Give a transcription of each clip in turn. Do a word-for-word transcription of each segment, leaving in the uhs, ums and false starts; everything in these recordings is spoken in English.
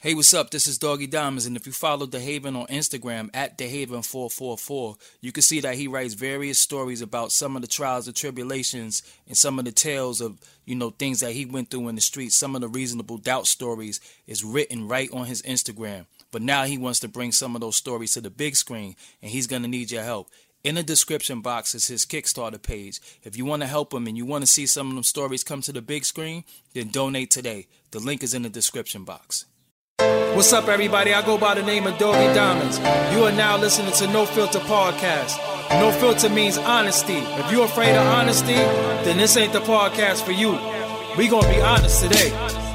Hey, what's up? This is Doggy Diamonds, and if you follow DeHaven on Instagram at DeHaven four four four, you can see that he writes various stories about some of the trials and tribulations and some of the tales of, you know, things that he went through in the streets. Some of the reasonable doubt stories is written right on his Instagram. But now he wants to bring some of those stories to the big screen, and he's going to need your help. In the description box is his Kickstarter page. If you want to help him and you want to see some of them stories come to the big screen, then donate today. The link is in the description box. What's up, everybody? I go by the name of Doggy Diamonds. You are now listening to No Filter Podcast. No filter means honesty. If you're afraid of honesty, then this ain't the podcast for you. We gonna be honest today.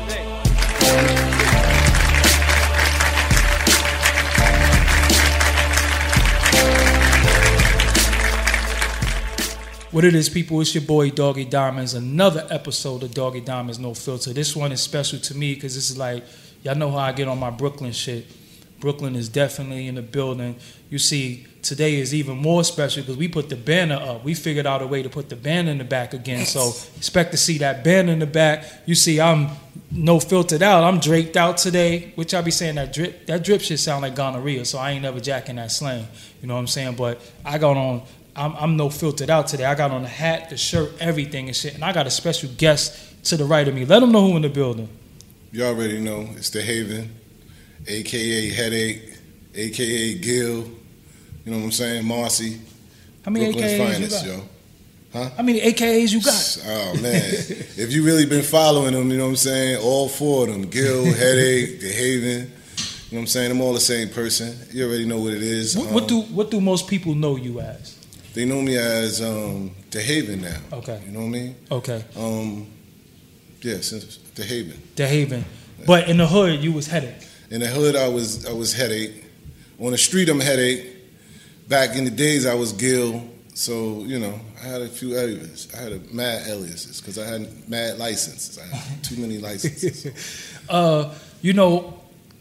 What it is, people, it's your boy Doggy Diamonds. Another episode of Doggy Diamonds No Filter. This one is special to me because this is like, y'all know how I get on my Brooklyn shit. Brooklyn is definitely in the building. You see, today is even more special because we put the banner up. We figured out a way to put the banner in the back again. So expect to see that banner in the back. You see, I'm no filtered out. I'm draped out today, which I be saying that drip. That drip shit sound like gonorrhea, so I ain't never jacking that slang. You know what I'm saying? But I got on, I'm, I'm no filtered out today. I got on the hat, the shirt, everything and shit. And I got a special guest to the right of me. Let them know who in the building. You already know, it's DeHaven, a k a. Headache, a k a. Gil, you know what I'm saying, Marcy. How many Brooklyn's A K As finest, you got? yo. Huh? How many A K As you got? Oh, man. If you really been following them, you know what I'm saying, all four of them, Gil, Headache, DeHaven, you know what I'm saying, I'm all the same person. You already know what it is. What, um, what do what do most people know you as? They know me as um, DeHaven now. Okay. You know what I mean? Okay. Um, yeah, since DeHaven. DeHaven. But in the hood, you was Headache. In the hood, I was I was Headache. On the street, I'm Headache. Back in the days, I was Gil. So, you know, I had a few aliases. I had a mad aliases because I had mad licenses. I had too many licenses. uh, you know,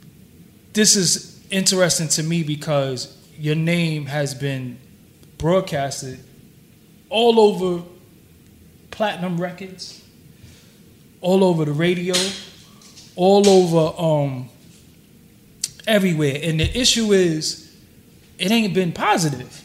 this is interesting to me because your name has been broadcasted all over platinum records, all over the radio, all over um, everywhere. And the issue is, it ain't been positive.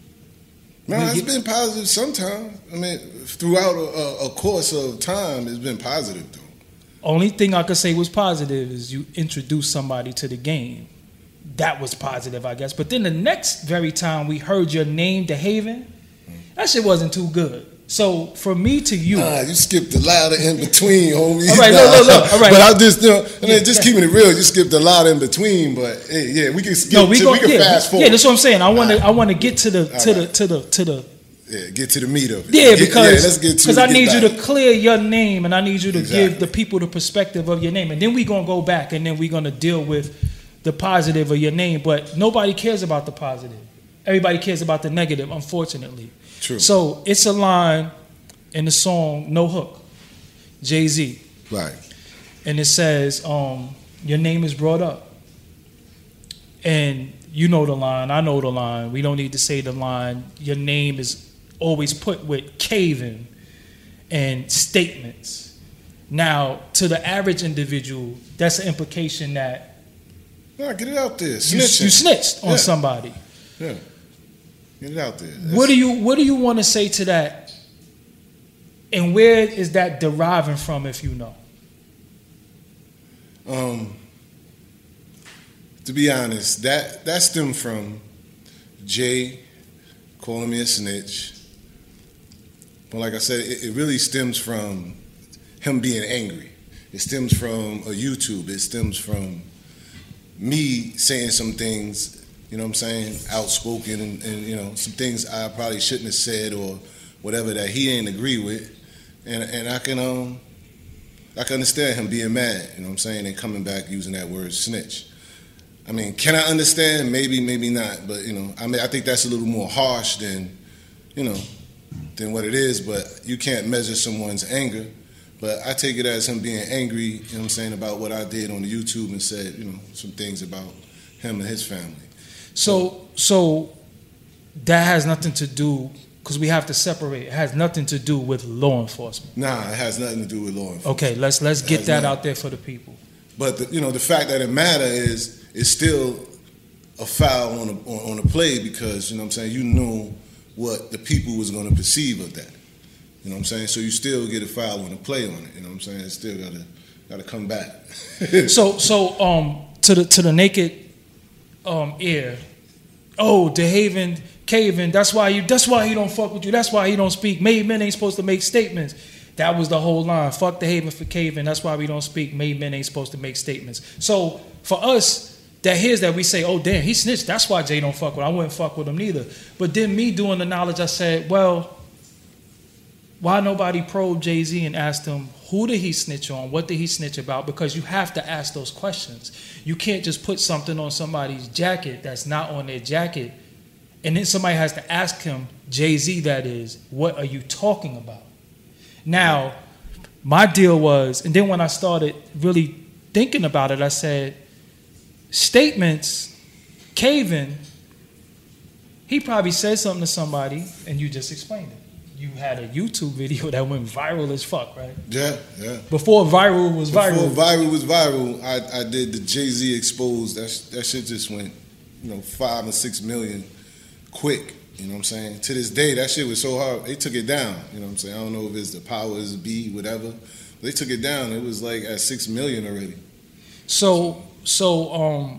No, it's been positive sometimes. I mean, throughout a, a course of time, it's been positive, though. Only thing I could say was positive is you introduced somebody to the game. That was positive, I guess. But then the next very time we heard your name, DeHaven, that shit wasn't too good. So from me to you, nah, you skipped the louder in between, homie. All right, nah, look, look, look. All right, but I just, you know, I mean, yeah, just yeah. keeping it real, you skipped the louder in between. But hey, yeah, we can skip. No, we, to, go, we can yeah, fast forward. Yeah, that's what I'm saying. I want to, right. I want to get to the, to right. the, to the, to the. Yeah, get to the meat of it. Yeah, get, because yeah, let's get to because I get need back. you to clear your name and I need you to Exactly. give the people the perspective of your name, and then we gonna go back and then we are gonna deal with the positive of your name. But nobody cares about the positive. Everybody cares about the negative, unfortunately. True. So it's a line in the song "No Hook," Jay-Z. Right. And it says, um, your name is brought up. And you know the line, I know the line. We don't need to say the line. Your name is always put with caving and statements. Now, to the average individual, that's an implication that Nah, get it out there. you, Snitching. you snitched on Yeah. somebody. Yeah. Get it out there. That's, What do you what do you want to say to that? And where is that deriving from, if you know? Um, to be honest, that that stemmed from Jay calling me a snitch. But like I said, it, it really stems from him being angry. It stems from a YouTube. It stems from me saying some things, you know what I'm saying, outspoken and, and you know, some things I probably shouldn't have said or whatever that he ain't agree with. And and I can um I can understand him being mad, you know what I'm saying, and coming back using that word snitch. I mean, can I understand? Maybe, maybe not. But, you know, I mean, I think that's a little more harsh than, you know, than what it is. But you can't measure someone's anger. But I take it as him being angry, you know what I'm saying, about what I did on the YouTube and said, you know, some things about him and his family. So, so that has nothing to do, because we have to separate. It has nothing to do with law enforcement. Nah, it has nothing to do with law enforcement. Okay, let's let's It get has that nothing. out there for the people. But the, you know, the fact that it matter is it's still a foul on the on, on the play because you know what I'm saying you knew what the people was going to perceive of that. You know what I'm saying? So you still get a foul on the play on it. You know what I'm saying? It's still gotta gotta come back. so so um to the to the naked um ear. Oh, DeHaven, Caven. That's why you. That's why he don't fuck with you. That's why he don't speak. Made men ain't supposed to make statements. That was the whole line. Fuck DeHaven for Caven. That's why we don't speak. Made men ain't supposed to make statements. So for us, that hears that we say, oh damn, he snitched. That's why Jay don't fuck with him. I wouldn't fuck with him neither. But then me doing the knowledge, I said, well, why nobody probed Jay-Z and asked him who did he snitch on? What did he snitch about? Because you have to ask those questions. You can't just put something on somebody's jacket that's not on their jacket, and then somebody has to ask him, Jay-Z that is, what are you talking about? Now, my deal was, and then when I started really thinking about it, I said, statements, Caven, he probably said something to somebody, and you just explained it. You had a YouTube video that went viral as fuck, right? Yeah, yeah. Before viral was viral. Before viral was viral, I, I did the Jay-Z Exposed. That, that shit just went, you know, five or six million quick. You know what I'm saying? To this day, that shit was so hard. They took it down. You know what I'm saying? I don't know if it's the powers be, whatever. But they took it down. It was like at six million already. So, so, um,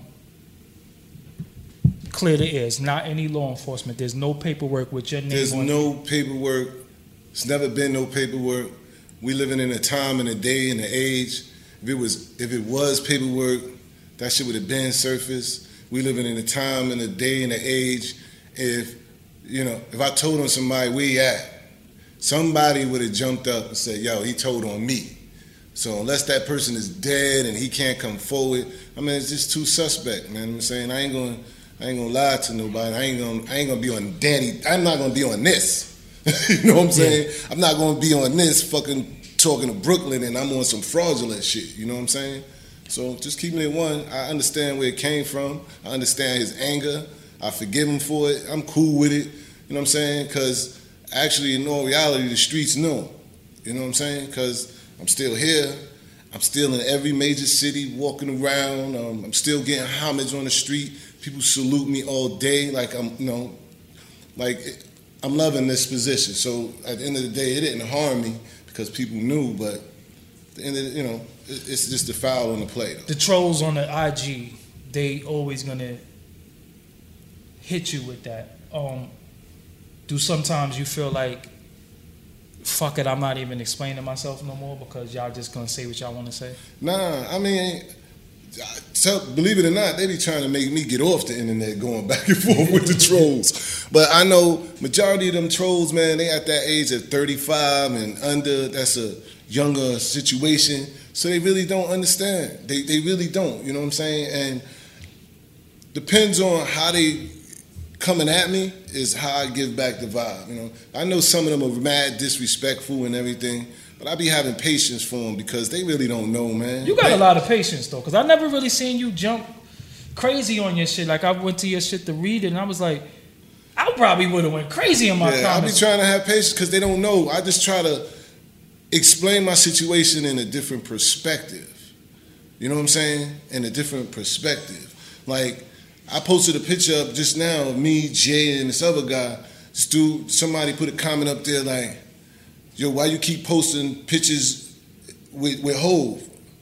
clear the air. It's not any law enforcement. There's no paperwork with your name There's on no paperwork. It's never been no paperwork. We living in a time and a day and an age. If it was, if it was paperwork, that shit would have been surfaced. We living in a time and a day and an age. If you know, if I told on somebody where he at, somebody would have jumped up and said, "Yo, he told on me." So unless that person is dead and he can't come forward, I mean, it's just too suspect, man. I'm saying I ain't gonna. I ain't gonna lie to nobody. I ain't gonna. I ain't gonna be on Danny. I'm not gonna be on this. You know what I'm saying? Yeah. I'm not gonna be on this fucking talking to Brooklyn and I'm on some fraudulent shit. You know what I'm saying? So just keeping it one. I understand where it came from. I understand his anger. I forgive him for it. I'm cool with it. You know what I'm saying? Because actually, in all reality, the streets know. You know what I'm saying? Because I'm still here. I'm still in every major city, walking around. Um, I'm still getting homage on the street. People salute me all day, like I'm, you know, like I'm loving this position. So at the end of the day, it didn't harm me because people knew. But at the end of the, you know, it's just the foul on the play. Though. The trolls on the I G, they always gonna hit you with that. Um, do sometimes you feel like, fuck it, I'm not even explaining myself no more because y'all just gonna say what y'all want to say? Nah, I mean. Tell, believe it or not, they be trying to make me get off the internet going back and forth with the trolls. But I know majority of them trolls, man, they at that age of thirty-five and under. That's a younger situation. So they really don't understand. They they really don't. You know what I'm saying? And depends on how they coming at me is how I give back the vibe. You know, I know some of them are mad disrespectful and everything. But I be having patience for them because they really don't know, man. You got they, a lot of patience, though, because I never really seen you jump crazy on your shit. Like, I went to your shit to read it, and I was like, I probably would have went crazy in my yeah, comments. I be trying to have patience because they don't know. I just try to explain my situation in a different perspective. You know what I'm saying? In a different perspective. Like, I posted a picture up just now of me, Jay, and this other guy. This dude, somebody put a comment up there like, yo, why you keep posting pictures with, with Hov?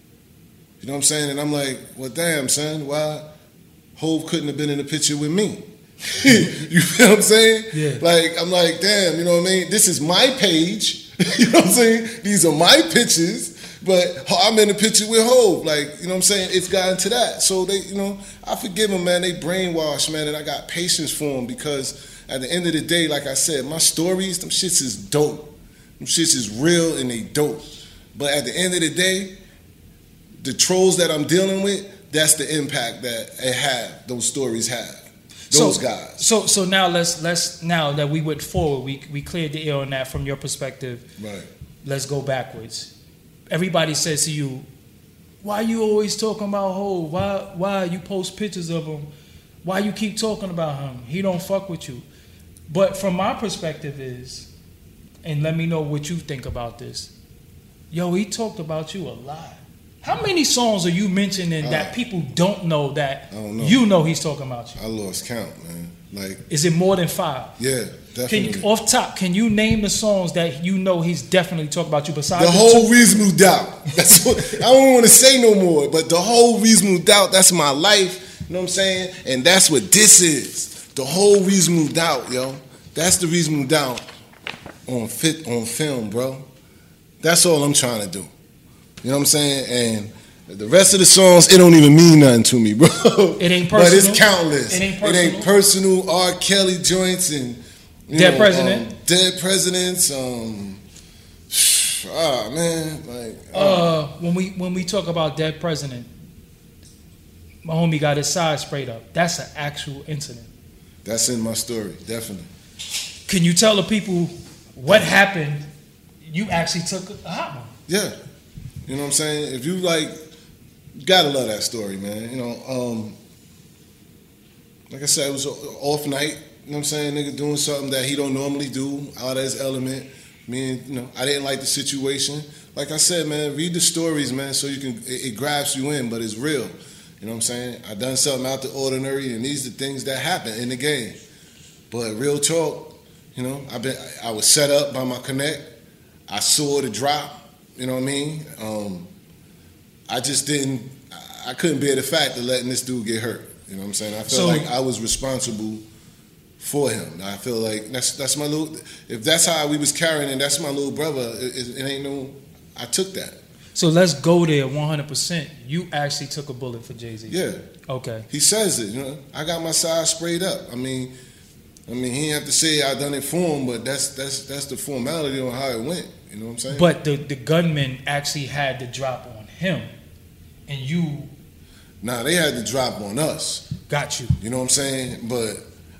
You know what I'm saying? And I'm like, well, damn, son, why Hov couldn't have been in the picture with me? You feel what I'm saying? Yeah. Like, I'm like, damn, you know what I mean? This is my page. You know what I'm saying? These are my pictures, but I'm in the picture with Hov. Like, you know what I'm saying? It's gotten to that. So they, you know, I forgive them, man. They brainwashed, man, and I got patience for them because at the end of the day, like I said, my stories, them shits is dope. Them shits is real and they dope. But at the end of the day, the trolls that I'm dealing with, that's the impact that it have, those stories have. Those so, guys. So so now let's let's now that we went forward, we we cleared the air on that from your perspective. Right. Let's go backwards. Everybody says to you, why you always talking about Hov? Why why you post pictures of him? Why you keep talking about him? He don't fuck with you. But from my perspective is, and let me know what you think about this. Yo, he talked about you a lot. How many songs are you mentioning uh, that people don't know that don't know. you know he's talking about you? I lost count, man. Like, is it more than five? Yeah, definitely. Can you, off top, can you name the songs that you know he's definitely talking about you besides the, the whole two? Reasonable Doubt? That's what, I don't want to say no more, but the whole Reasonable Doubt, that's my life. You know what I'm saying? And that's what this is. The whole Reasonable Doubt, yo. That's the Reasonable Doubt on fit on film, bro. That's all I'm trying to do. You know what I'm saying? And the rest of the songs, it don't even mean nothing to me, bro. It ain't personal. But it's countless. It ain't personal. It ain't personal. R. Kelly joints and you Dead know, President. Um, Dead Presidents. Um, ah man, like uh, uh, when we when we talk about Dead President, my homie got his side sprayed up. That's an actual incident. That's in my story, definitely. Can you tell the people what happened? You actually took a hot one. Yeah. You know what I'm saying? If you like, you gotta love that story, man. You know, um, like I said, it was an off night. You know what I'm saying? Nigga doing something that he don't normally do, out of his element. Me and, you know, I didn't like the situation. Like I said, man, read the stories, man, so you can, it, it grabs you in, but it's real. You know what I'm saying? I done something out the ordinary, and these are the things that happen in the game. But real talk, you know, I've been, I was set up by my connect. I saw the drop. You know what I mean? Um, I just didn't, I couldn't bear the fact of letting this dude get hurt. You know what I'm saying? I felt so, like I was responsible for him. I feel like that's that's my little, if that's how we was carrying it, that's my little brother. It, it, it ain't no, I took that. So let's go there one hundred percent. You actually took a bullet for Jay-Z. Yeah. Okay. He says it, you know. I got my side sprayed up. I mean, I mean, he didn't have to say I done it for him, but that's that's that's the formality on how it went. You know what I'm saying? But the, the gunman actually had the drop on him, and you. Nah, they had the drop on us. Got you. You know what I'm saying? But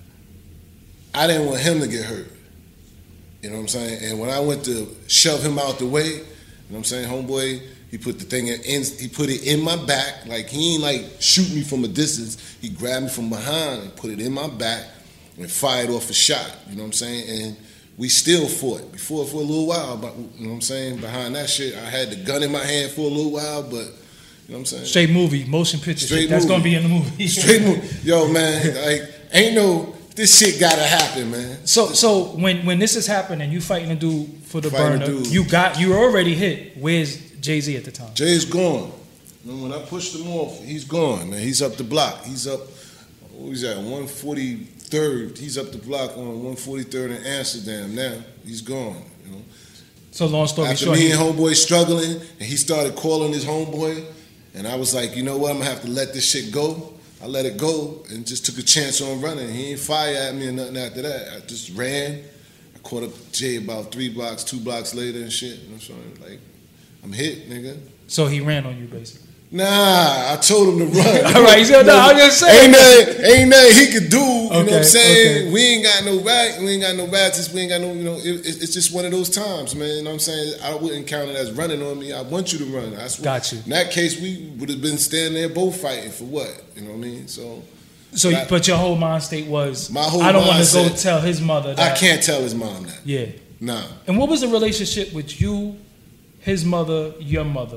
I didn't want him to get hurt. You know what I'm saying? And when I went to shove him out the way, you know what I'm saying, homeboy, he put the thing in, he put it in my back. Like, he ain't like shoot me from a distance. He grabbed me from behind and put it in my back and fired off a shot. You know what I'm saying? And we still fought before for a little while, but you know what I'm saying? Behind that shit, I had the gun in my hand for a little while, but you know what I'm saying? Straight movie, motion picture. Straight shit. That's movie. Gonna be in the movie. Straight movie. Yo, man, like, ain't no, this shit gotta happen, man. So so when when this is happening, you fighting a dude for the Fighting burner, a dude. you got you already hit. Where's Jay-Z at the time? Jay's gone. You know, when I pushed him off, he's gone, man. He's up the block. He's up, what was that, one forty-third. He's up the block on one forty-third in Amsterdam now. He's gone, you know. So long story After short. me and homeboy struggling, and he started calling his homeboy, and I was like, you know what, I'm gonna have to let this shit go. I let it go and just took a chance on running. He ain't fire at me or nothing after that. I just ran. I caught up Jay about three blocks, two blocks later and shit. You know what I'm saying? Like, I'm hit, nigga. So he ran on you, basically. Nah, I told him to run. All right, he said, no, I'm just saying. Ain't nothing, ain't nothing he could do. You okay, know what I'm saying? Okay. We ain't got no right. We ain't got no rats. We ain't got no, you know, it, it's just one of those times, man. You know what I'm saying? I wouldn't count it as running on me. I want you to run. That's what, got you. In that case, we would have been standing there both fighting for what? You know what I mean? So. So, but, but your whole mind state was, my whole I don't want to mindset, go tell his mother that. I can't tell his mom that. Yeah. Nah. And what was the relationship with you, his mother, your mother?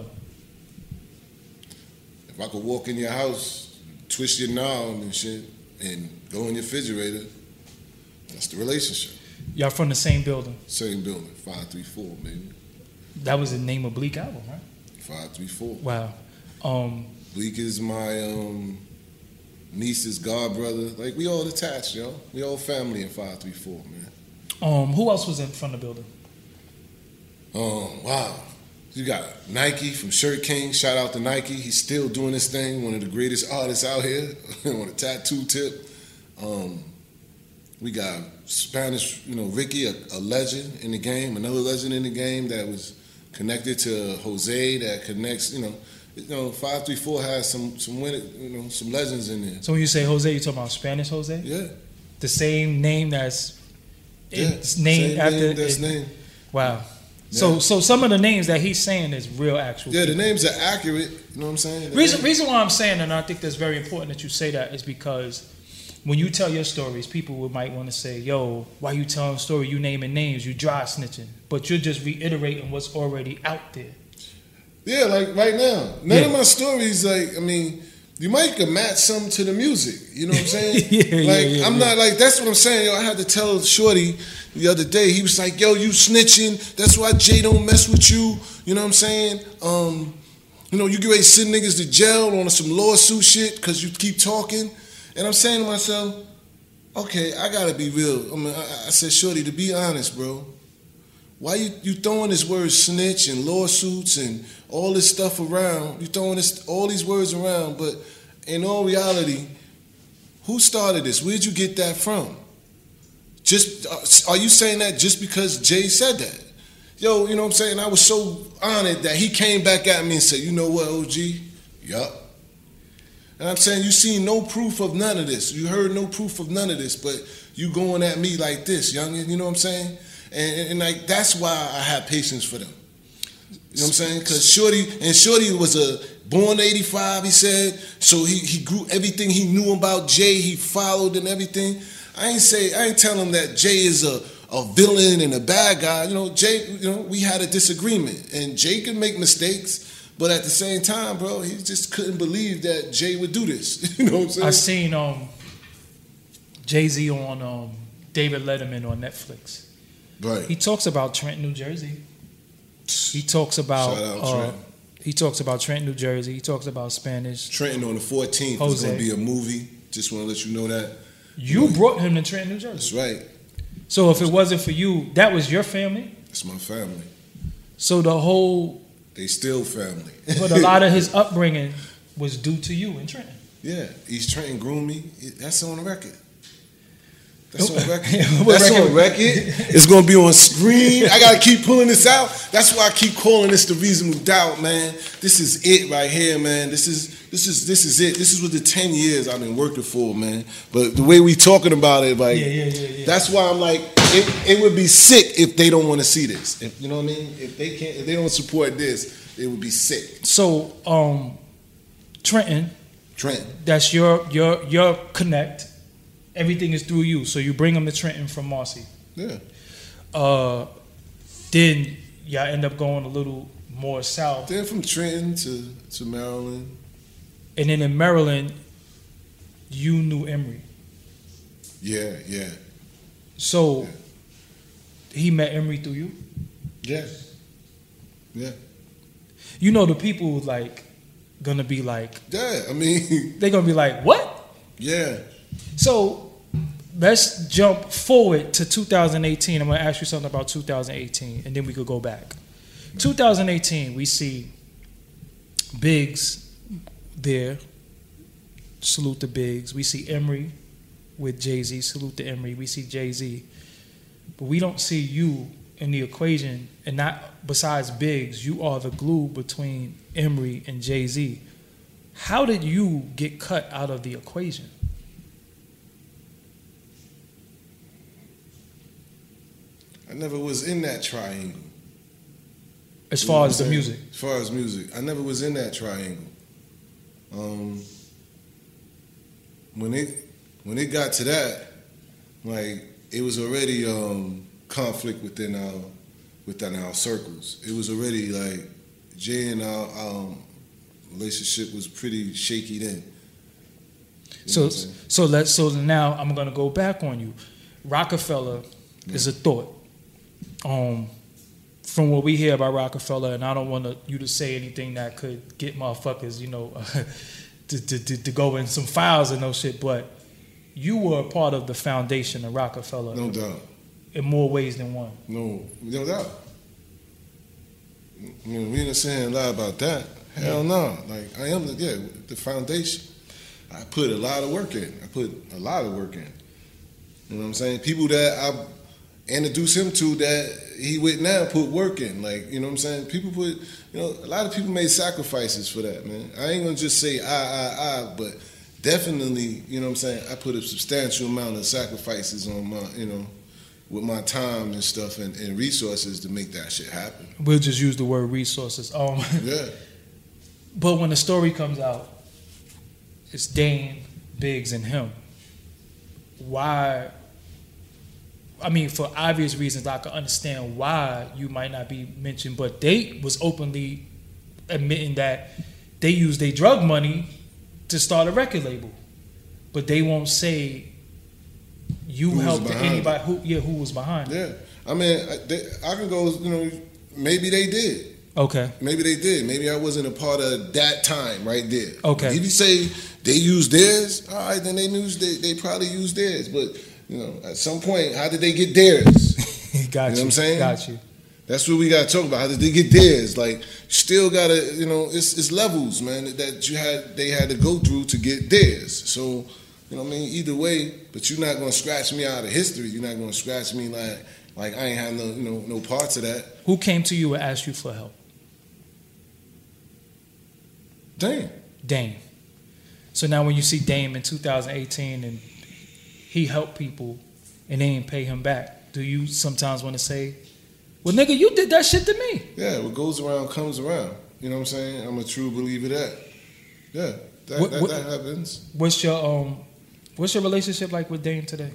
If I could walk in your house, twist your knob and shit, and go in your refrigerator, that's the relationship. Y'all from the same building? Same building, five three four, baby. That was the name of Bleak album, right? five three four. Wow. Um, Bleak is my um, niece's god brother. Like, we all attached, yo. We all family in five three four, man. Um, who else was in front of the building? Um, wow. You got Nike from Shirt King. Shout out to Nike. He's still doing this thing. One of the greatest artists out here on a tattoo tip. Um, we got Spanish, you know, Ricky, a, a legend in the game. Another legend in the game that was connected to Jose. That connects, you know, you know, five three four has some some win, you know, some legends in there. So when you say Jose, you talking about Spanish Jose? Yeah. The same name that's yeah. it's named same after. Name that's it, named. Wow. Yeah. So, so some of the names that he's saying is real, actual. Yeah, people. the names are accurate. You know what I'm saying? The Reason, names. reason why I'm saying, and I think that's very important that you say that, is because when you tell your stories, people would might want to say, "Yo, why you telling a story? You naming names, you dry snitching," but you're just reiterating what's already out there. Yeah, like right now. None Yeah. of my stories, like, I mean, you might could match some to the music. You know what I'm saying? Yeah, like, yeah, yeah, I'm yeah. not like, that's what I'm saying. Yo, I had to tell Shorty the other day. He was like, yo, you snitching. That's why Jay don't mess with you. You know what I'm saying? Um, you know, you get ready to send niggas to jail on some lawsuit shit because you keep talking. And I'm saying to myself, okay, I gotta be real. I mean, I, I said, Shorty, to be honest, bro, why you, you throwing this word snitch and lawsuits and all this stuff around? You throwing this all these words around, but in all reality, who started this? Where'd you get that from? Just uh, are you saying that just because Jay said that? Yo, you know what I'm saying? I was so honored that he came back at me and said, you know what, O G? Yup. And I'm saying you seen no proof of none of this. You heard no proof of none of this, but you going at me like this, youngin', you know what I'm saying? And, and, and like that's why I have patience for them. You know what I'm saying? Because Shorty, and Shorty was a born eighty-five, he said, so he, he grew everything he knew about Jay, he followed and everything. I ain't say, I ain't tell him that Jay is a, a villain and a bad guy. You know, Jay, you know, we had a disagreement, and Jay could make mistakes, but at the same time, bro, he just couldn't believe that Jay would do this. You know what I'm saying? I seen um, Jay-Z on um, David Letterman on Netflix. Right. He talks about Trenton, New Jersey. He talks about Shout out uh, Trenton. he talks about Trenton, New Jersey. He talks about Spanish. Trenton on the fourteenth is Jose. going to be a movie. Just want to let you know that. You brought him to Trenton, New That's Jersey. right. So if it wasn't for you, that was your family. That's my family. So the whole, They still family. but a lot of his upbringing was due to you in Trenton. Yeah, East Trenton groomed me. That's on the record. That's on record. What That's record? on record. It's gonna be on screen. I gotta keep pulling this out. That's why I keep calling this the reasonable doubt, man. This is it right here, man. This is this is this is it. This is what the ten years I've been working for, man. But the way we talking about it, like, Yeah, yeah, yeah, yeah. that's why I'm like, it, it would be sick if they don't want to see this. If, you know what I mean? If they can't, if they don't support this, it would be sick. So um, Trenton, Trenton. that's your your your connect. Everything is through you. So you bring him to Trenton from Marcy. Yeah. Uh, then y'all end up going a little more south. Then from Trenton to, to Maryland. And then in Maryland, you knew Emory. Yeah, yeah. So Yeah. he met Emory through you. Yeah. Yeah. You know the people like gonna be like, Yeah, I mean, they're gonna be like, what? yeah. So let's jump forward to two thousand eighteen. I'm gonna ask you something about two thousand eighteen, and then we could go back. two thousand eighteen, we see Biggs there. Salute to Biggs. We see Emory with Jay-Z. Salute to Emory. We see Jay-Z. But we don't see you in the equation, and not besides Biggs, you are the glue between Emory and Jay-Z. How did you get cut out of the equation? I never was in that triangle. As You know far what as I'm the saying? music. As far as music. I never was in that triangle. Um, when it when it got to that, like, it was already um, conflict within our within our circles. It was already like Jay and our um, relationship was pretty shaky then. You know So what I'm saying? so let's so now I'm gonna go back on you. Rockefeller is a thought. Um, from what we hear about Rockefeller, and I don't want you to say anything that could get motherfuckers, you know, to, to, to, to go in some files and no shit, but you were a part of the foundation of Rockefeller No doubt. in more ways than one. No, no doubt. I mean, we ain't saying a lot about that. Hell no. Like, I am the, yeah, the foundation. I put a lot of work in. I put a lot of work in. You know what I'm saying? People that I introduced him to that he with now put work in. Like, you know what I'm saying? People put, you know, a lot of people made sacrifices for that, man. I ain't gonna just say I, I, I, but definitely, you know what I'm saying? I put a substantial amount of sacrifices on my, you know, with my time and stuff and, and resources to make that shit happen. We'll just use the word resources. Um, Yeah. But when the story comes out, it's Dame, Biggs, and him. Why? I mean, for obvious reasons, I can understand why you might not be mentioned, but they was openly admitting that they use their drug money to start a record label, but they won't say you Who was helped behind anybody. Who yeah, who was behind? it. Yeah, I mean, I, they, I can go. You know, maybe they did. Okay. Maybe they did. Maybe I wasn't a part of that time right there. Okay. If you say they used theirs, all right, then they used they, they probably used theirs. But you know, at some point, how did they get theirs? Got you. You know what I'm saying? Got you. That's what we gotta talk about. How did they get theirs? Like, still gotta, you know, it's it's levels, man, that you had they had to go through to get theirs. So, you know what I mean? Either way, but you're not gonna scratch me out of history. You're not gonna scratch me like like I ain't have no, you know, no parts of that. Who came to you and asked you for help? Damn. Dame. So now when you see Dame in two thousand eighteen and he helped people and they didn't pay him back, do you sometimes want to say, well, nigga, you did that shit to me? Yeah, what goes around comes around. You know what I'm saying? I'm a true believer of that. Yeah, that, What- that, what- that happens. What's your um, what's your relationship like with Dame today?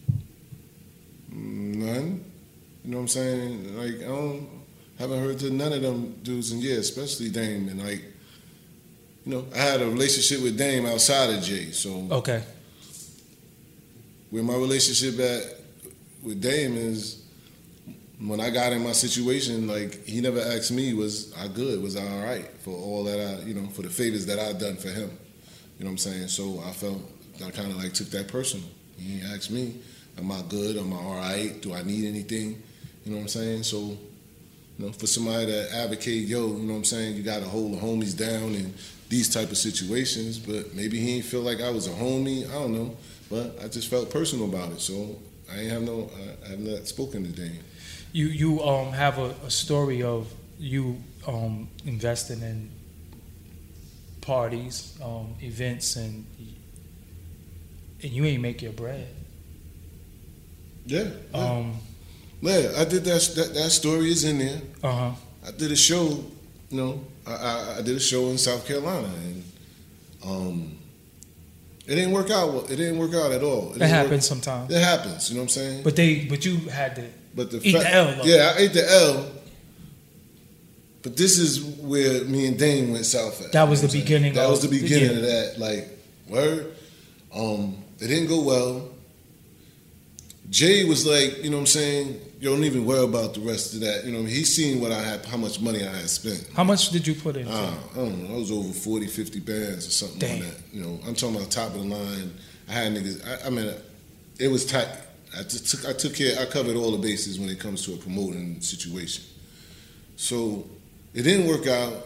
None. You know what I'm saying? Like, I don't, haven't heard to none of them dudes in years, especially Dame. And like, you know, I had a relationship with Dame outside of Jay. So Okay. where my relationship at with Dame is, when I got in my situation, like, he never asked me, was I good? Was I all right for all that I, you know, for the favors that I done for him? You know what I'm saying? So I felt, I kind of like took that personal. He asked me, am I good? Am I all right? Do I need anything? You know what I'm saying? So, you know, for somebody that advocate, yo, you know what I'm saying, you got to hold the homies down in these type of situations, but maybe he didn't feel like I was a homie. I don't know. But I just felt personal about it. So I ain't have no, I have not spoken to Dame. You you um have a, a story of you um investing in parties, um, events, and and you ain't make your bread. Yeah. Yeah, Um. yeah I did that, that. That story is in there. Uh huh. I did a show, you know, I, I, I did a show in South Carolina, and um, it didn't work out. well- It didn't work out at all. It That didn't happens work- sometimes. It happens. You know what I'm saying? But they but you had to But the eat fa- the L, though. Yeah, I ate the L. But this is where me and Dane went south at. That was You know the what I'm saying? beginning That of- was the beginning yeah. of that. Like, word. Um, it didn't go well. Jay was like, you know what I'm saying? You don't even worry about the rest of that. You know, he seen what I had, how much money I had spent. How much did you put in? Uh, I don't know. I was over forty, fifty bands or something Damn. like that. You know, I'm talking about top of the line. I had niggas. I, I mean, it was tight. I just took. I took care. I covered all the bases when it comes to a promoting situation. So it didn't work out,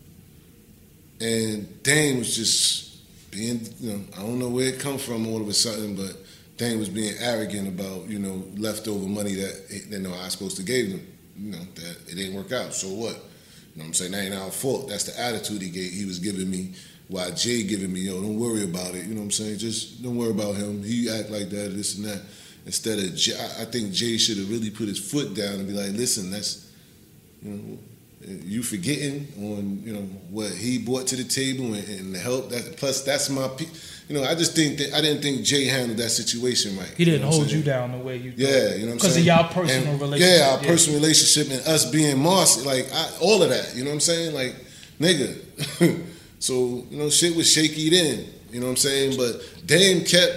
and Dane was just being. You know, I don't know where it come from all of a sudden, but Dane was being arrogant about, you know, leftover money that you know I was supposed to give them. You know that it didn't work out. So what? You know what I'm saying? That ain't our fault. That's the attitude he gave. He was giving me. Why Jay giving me, yo, don't worry about it. You know what I'm saying? Just don't worry about him. He act like that, this and that. Instead of, Jay, I think Jay should have really put his foot down and be like, listen, that's, you know, you forgetting on, you know, what he brought to the table and, and the help. That plus, that's my, pe- you know, I just think that I didn't think Jay handled that situation right. He didn't know what I'm hold you saying? down the way you did. Yeah, you know what I'm saying? Because of y'all personal And, relationship. Yeah, our personal relationship and us being Marcy, like I, all of that. You know what I'm saying? Like, nigga. So, you know, shit was shaky then. You know what I'm saying? But Dame kept.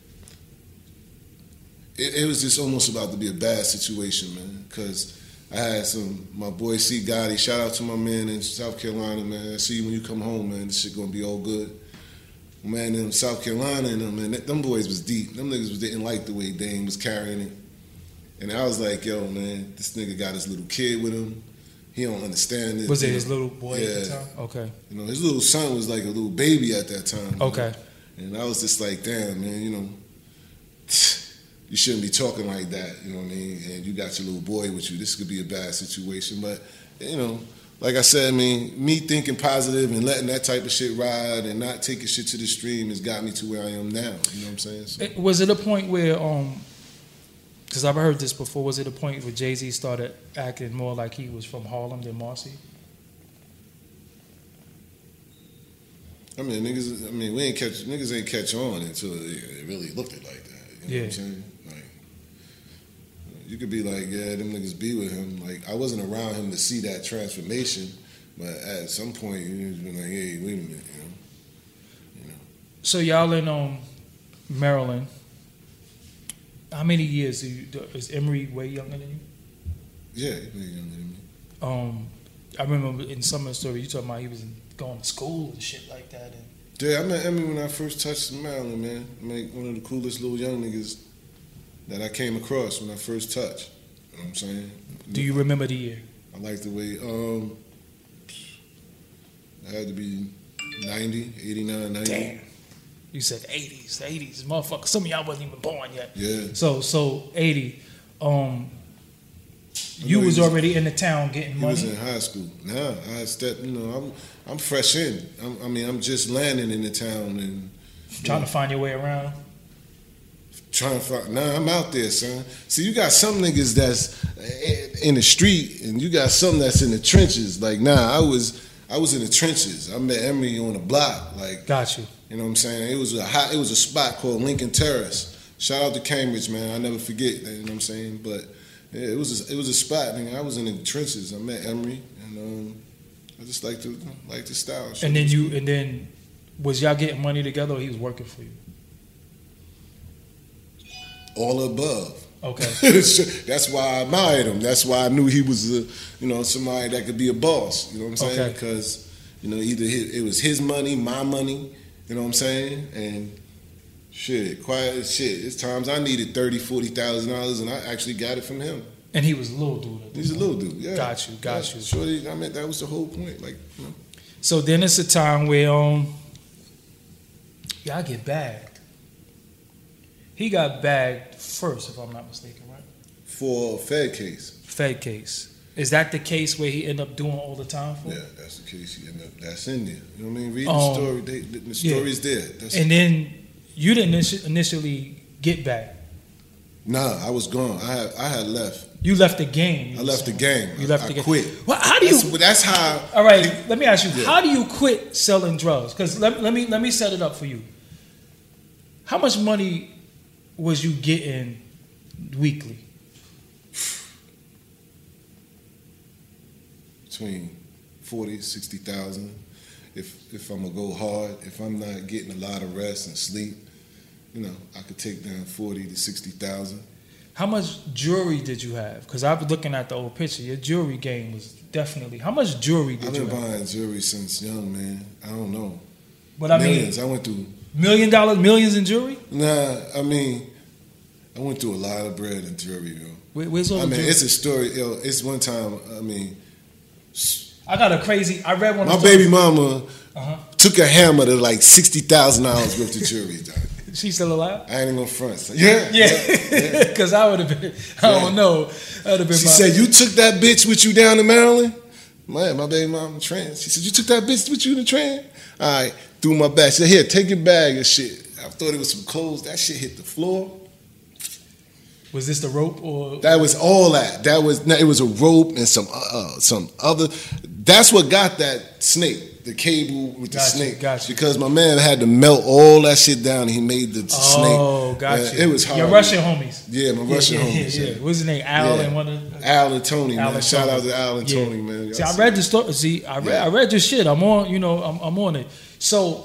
It, it was just almost about to be a bad situation, man. Because I had some my boy C Gotti. Shout out to my man in South Carolina, man. I see you when you come home, man. This shit gonna be all good. Man, in South Carolina and them, man, them boys was deep. Them niggas didn't like the way Dame was carrying it. And I was like, yo, man, this nigga got his little kid with him. He don't understand it. Was it You his know, little boy at the yeah. time? Okay. You know, his little son was like a little baby at that time. you know. Okay. And I was just like, damn, man, you know, you shouldn't be talking like that, you know what I mean? And you got your little boy with you. This could be a bad situation. But, you know, like I said, I mean, me thinking positive and letting that type of shit ride and not taking shit to the stream has got me to where I am now. You know what I'm saying? So, It- Was it a point where, um, because I've heard this before, was it a point where Jay-Z started acting more like he was from Harlem than Marcy? I mean, niggas, I mean, we ain't catch, niggas ain't catch on until it, it really looked it like that. You know Yeah. what I'm saying? Like, you could be like, yeah, them niggas be with him. Like, I wasn't around him to see that transformation, But at some point, you just been like, hey, wait a minute, you know. You know. So y'all in um, Maryland. How many years do you, is Emory way younger than you? Yeah, he's way younger than me. Um, I remember in some of the stories you talking about he was going to school and shit like that. And Yeah, I met Emmy when I first touched Maryland, man. I mean, one of the coolest little young niggas that I came across when I first touched. You know what I'm saying? do you remember the year? I like the way, um, I had to be ninety, eighty-nine, ninety. Damn. You said eighties, the eighties, motherfucker. Some of y'all wasn't even born yet. Yeah. So so eighty. Um, I you know he was was- already in the town getting He was money. in high school. Nah, I had stepped, you know, I'm I'm fresh in. I'm, I mean, I'm just landing in the town and Trying to find your way around. trying to find. Nah, I'm out there, son. See, you got some niggas that's in the street, and you got some that's in the trenches. Like, nah, I was I was in the trenches. I met Emory on the block. Like, Got you. you know what I'm saying? It was a hot, it was a spot called Lincoln Terrace. Shout out to Cambridge, man. I never forget. You know what I'm saying? But yeah, it was a, it was a spot. Nigga. I was in the trenches. I met Emory, and um, I just like to like the style. And then you and then was y'all getting money together or he was working for you? all above. Okay. That's why I admired him. That's why I knew he was, a, you know, somebody that could be a boss. You know what I'm saying? Okay. Because, you know, either his, it was his money, my money. You know what I'm saying? And shit, quiet as shit. There's times I needed thirty, forty thousand dollars, and I actually got it from him. And he was a little dude. He's a little dude. Yeah. Got you, got yeah. you. Shorty, I mean, that was the whole point. Like, you know. So then it's a time where um y'all get bagged. He got bagged first, if I'm not mistaken, right? For a Fed case. Fed case. Is that the case where he ended up doing all the time for? Yeah, that's the case. He ended up, that's in there. You know what I mean? Read Um, the story. They, the the yeah. story's there. That's, And then you didn't initi- initially get back. nah, I was gone. I had I had left. You left the game. you I were leve the saying. game. You I- left I the game. quit. Well, how do you? That's, that's how. All right, let me ask you. Yeah. How do you quit selling drugs? Because let, let me let me set it up for you. How much money was you getting weekly? Between forty, sixty thousand. If if I'm gonna go hard, if I'm not getting a lot of rest and sleep, you know, I could take down forty to sixty thousand. How much jewelry did you have? Because I was looking at the old picture. Your jewelry game was definitely. How much jewelry did I've you been have? buying jewelry since young, man. I don't know. But I Millions. mean, I went through. million dollars, millions in jewelry. Nah, I mean, I went through a lot of bread and jewelry, yo. Where, where's all I the mean, jewelry? it's a story, yo. It's one time. I mean, I got a crazy. I read one. my of baby mama Uh-huh. took a hammer to like sixty thousand dollars worth of jewelry. Dog. She's still alive. I ain't even gonna front. So, yeah, Yeah, because I would have been. I don't know. That would have been. She my, said, "You took that bitch with you down in Maryland." Man, my baby mama trans. She said, "You took that bitch with you in the train." All right, threw my bag. She said, "Here, take your bag and shit." I thought it was some clothes. That shit hit the floor. Was this the rope or? That was all that. That was it was a rope and some uh, some other. That's what got that snake, the cable with the Got you, snake. got you. Because my man had to melt all that shit down. And he made the snake. Oh, got Man, you. It was hard. Your Russian homies. Yeah, my Russian yeah, yeah, homies. Yeah, Yeah. What's his name? Al Yeah. and one of. Al and Tony, Al man. and Shout Tony. out to Al and Yeah. Tony, man. Y'all See, I see- read the story. See, I read. Yeah. I read your shit. I'm on. You know, I'm, I'm on it. So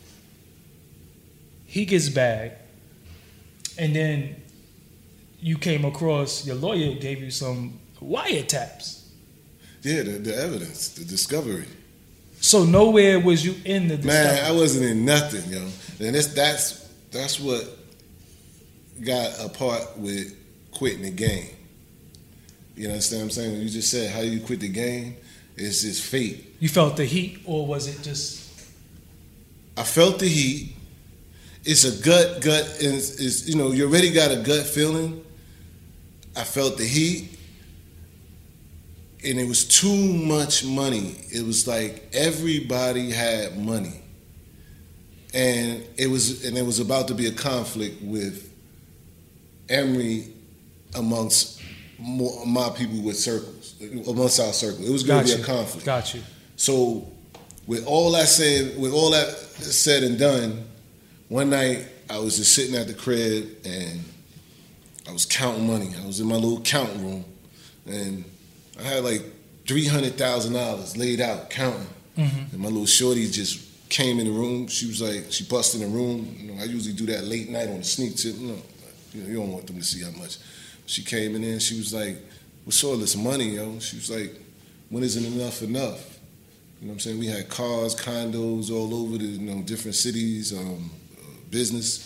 he gets bagged, and then you came across your lawyer gave you some wiretaps. Yeah, the, the evidence, the discovery. So nowhere was you in the Man, discovery. I wasn't in nothing, yo. And it's, that's that's what got a part with quitting the game. You understand what I'm saying? When you just said how you quit the game, it's just fate. You felt the heat, or was it just? I felt the heat. It's a gut, gut, and it's, it's you know you already got a gut feeling. I felt the heat, and it was too much money. It was like everybody had money, and it was and it was about to be a conflict with Emory amongst more, my people with circles, amongst our circle. It was going Got to be you. a conflict. Got you. So, with all that said, with all that said and done, one night I was just sitting at the crib and I was counting money. I was in my little counting room, and I had like three hundred thousand dollars laid out, counting. Mm-hmm. And my little shorty just came in the room. She was like, she busted in the room. You know, I usually do that late night on the sneak tip. You know, you know, you don't want them to see how much. She came in there and she was like, what's all this money, yo? She was like, when isn't enough enough? You know what I'm saying? We had cars, condos all over the, you know, different cities, um, uh, business.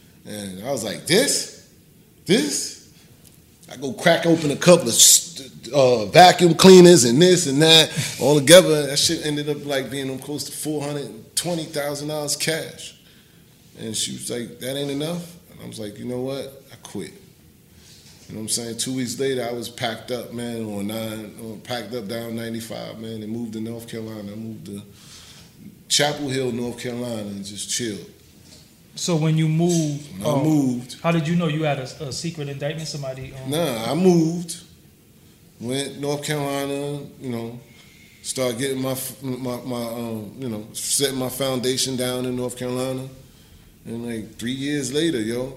And I was like, this? This? I go crack open a couple of uh, vacuum cleaners and this and that. All together, that shit ended up like being close to four hundred twenty thousand dollars cash. And she was like, that ain't enough? And I was like, you know what? I quit. You know what I'm saying? Two weeks later, I was packed up, man, on nine, on, packed up down ninety-five, man, and moved to North Carolina. I moved to Chapel Hill, North Carolina, and just chilled. So when you moved, when I um, moved. How did you know you had a, a secret indictment? Somebody? Um, nah, I moved, went North Carolina, you know, started getting my my, my um, you know, setting my foundation down in North Carolina, and like three years later, yo,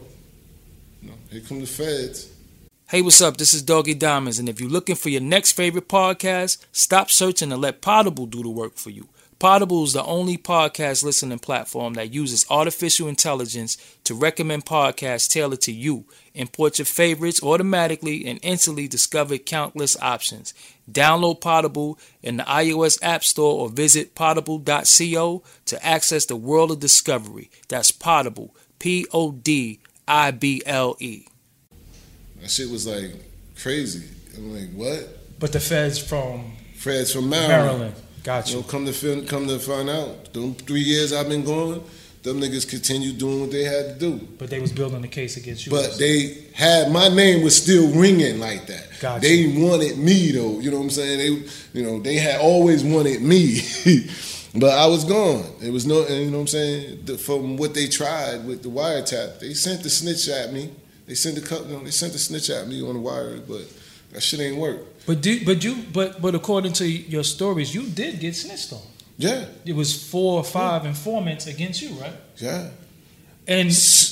you know, here come the feds. Hey, what's up? This is Doggy Diamonds, and if you're looking for your next favorite podcast, stop searching and let Potable do the work for you. Potable is the only podcast listening platform that uses artificial intelligence to recommend podcasts tailored to you. Import your favorites automatically and instantly discover countless options. Download Potable in the iOS App Store or visit potable dot co to access the world of discovery. That's Potable, P O D I B L E. That shit was like crazy. I'm like, what? But the feds from feds from Maryland. Maryland. Gotcha. You know, come to come to find out, them three years I've been going, them niggas continued doing what they had to do. But they was building the case against you. But they had, my name was still ringing like that. Gotcha. They wanted me though. You know what I'm saying? They, you know, they had always wanted me. But I was gone. It was no, you know what I'm saying? The, from what they tried with the wiretap, they sent the snitch at me. They sent the you know, they sent the snitch at me on the wire, but that shit ain't work. But do, but you but but according to your stories, you did get snitched on. Yeah. It was four or five yeah. informants against you, right? Yeah. And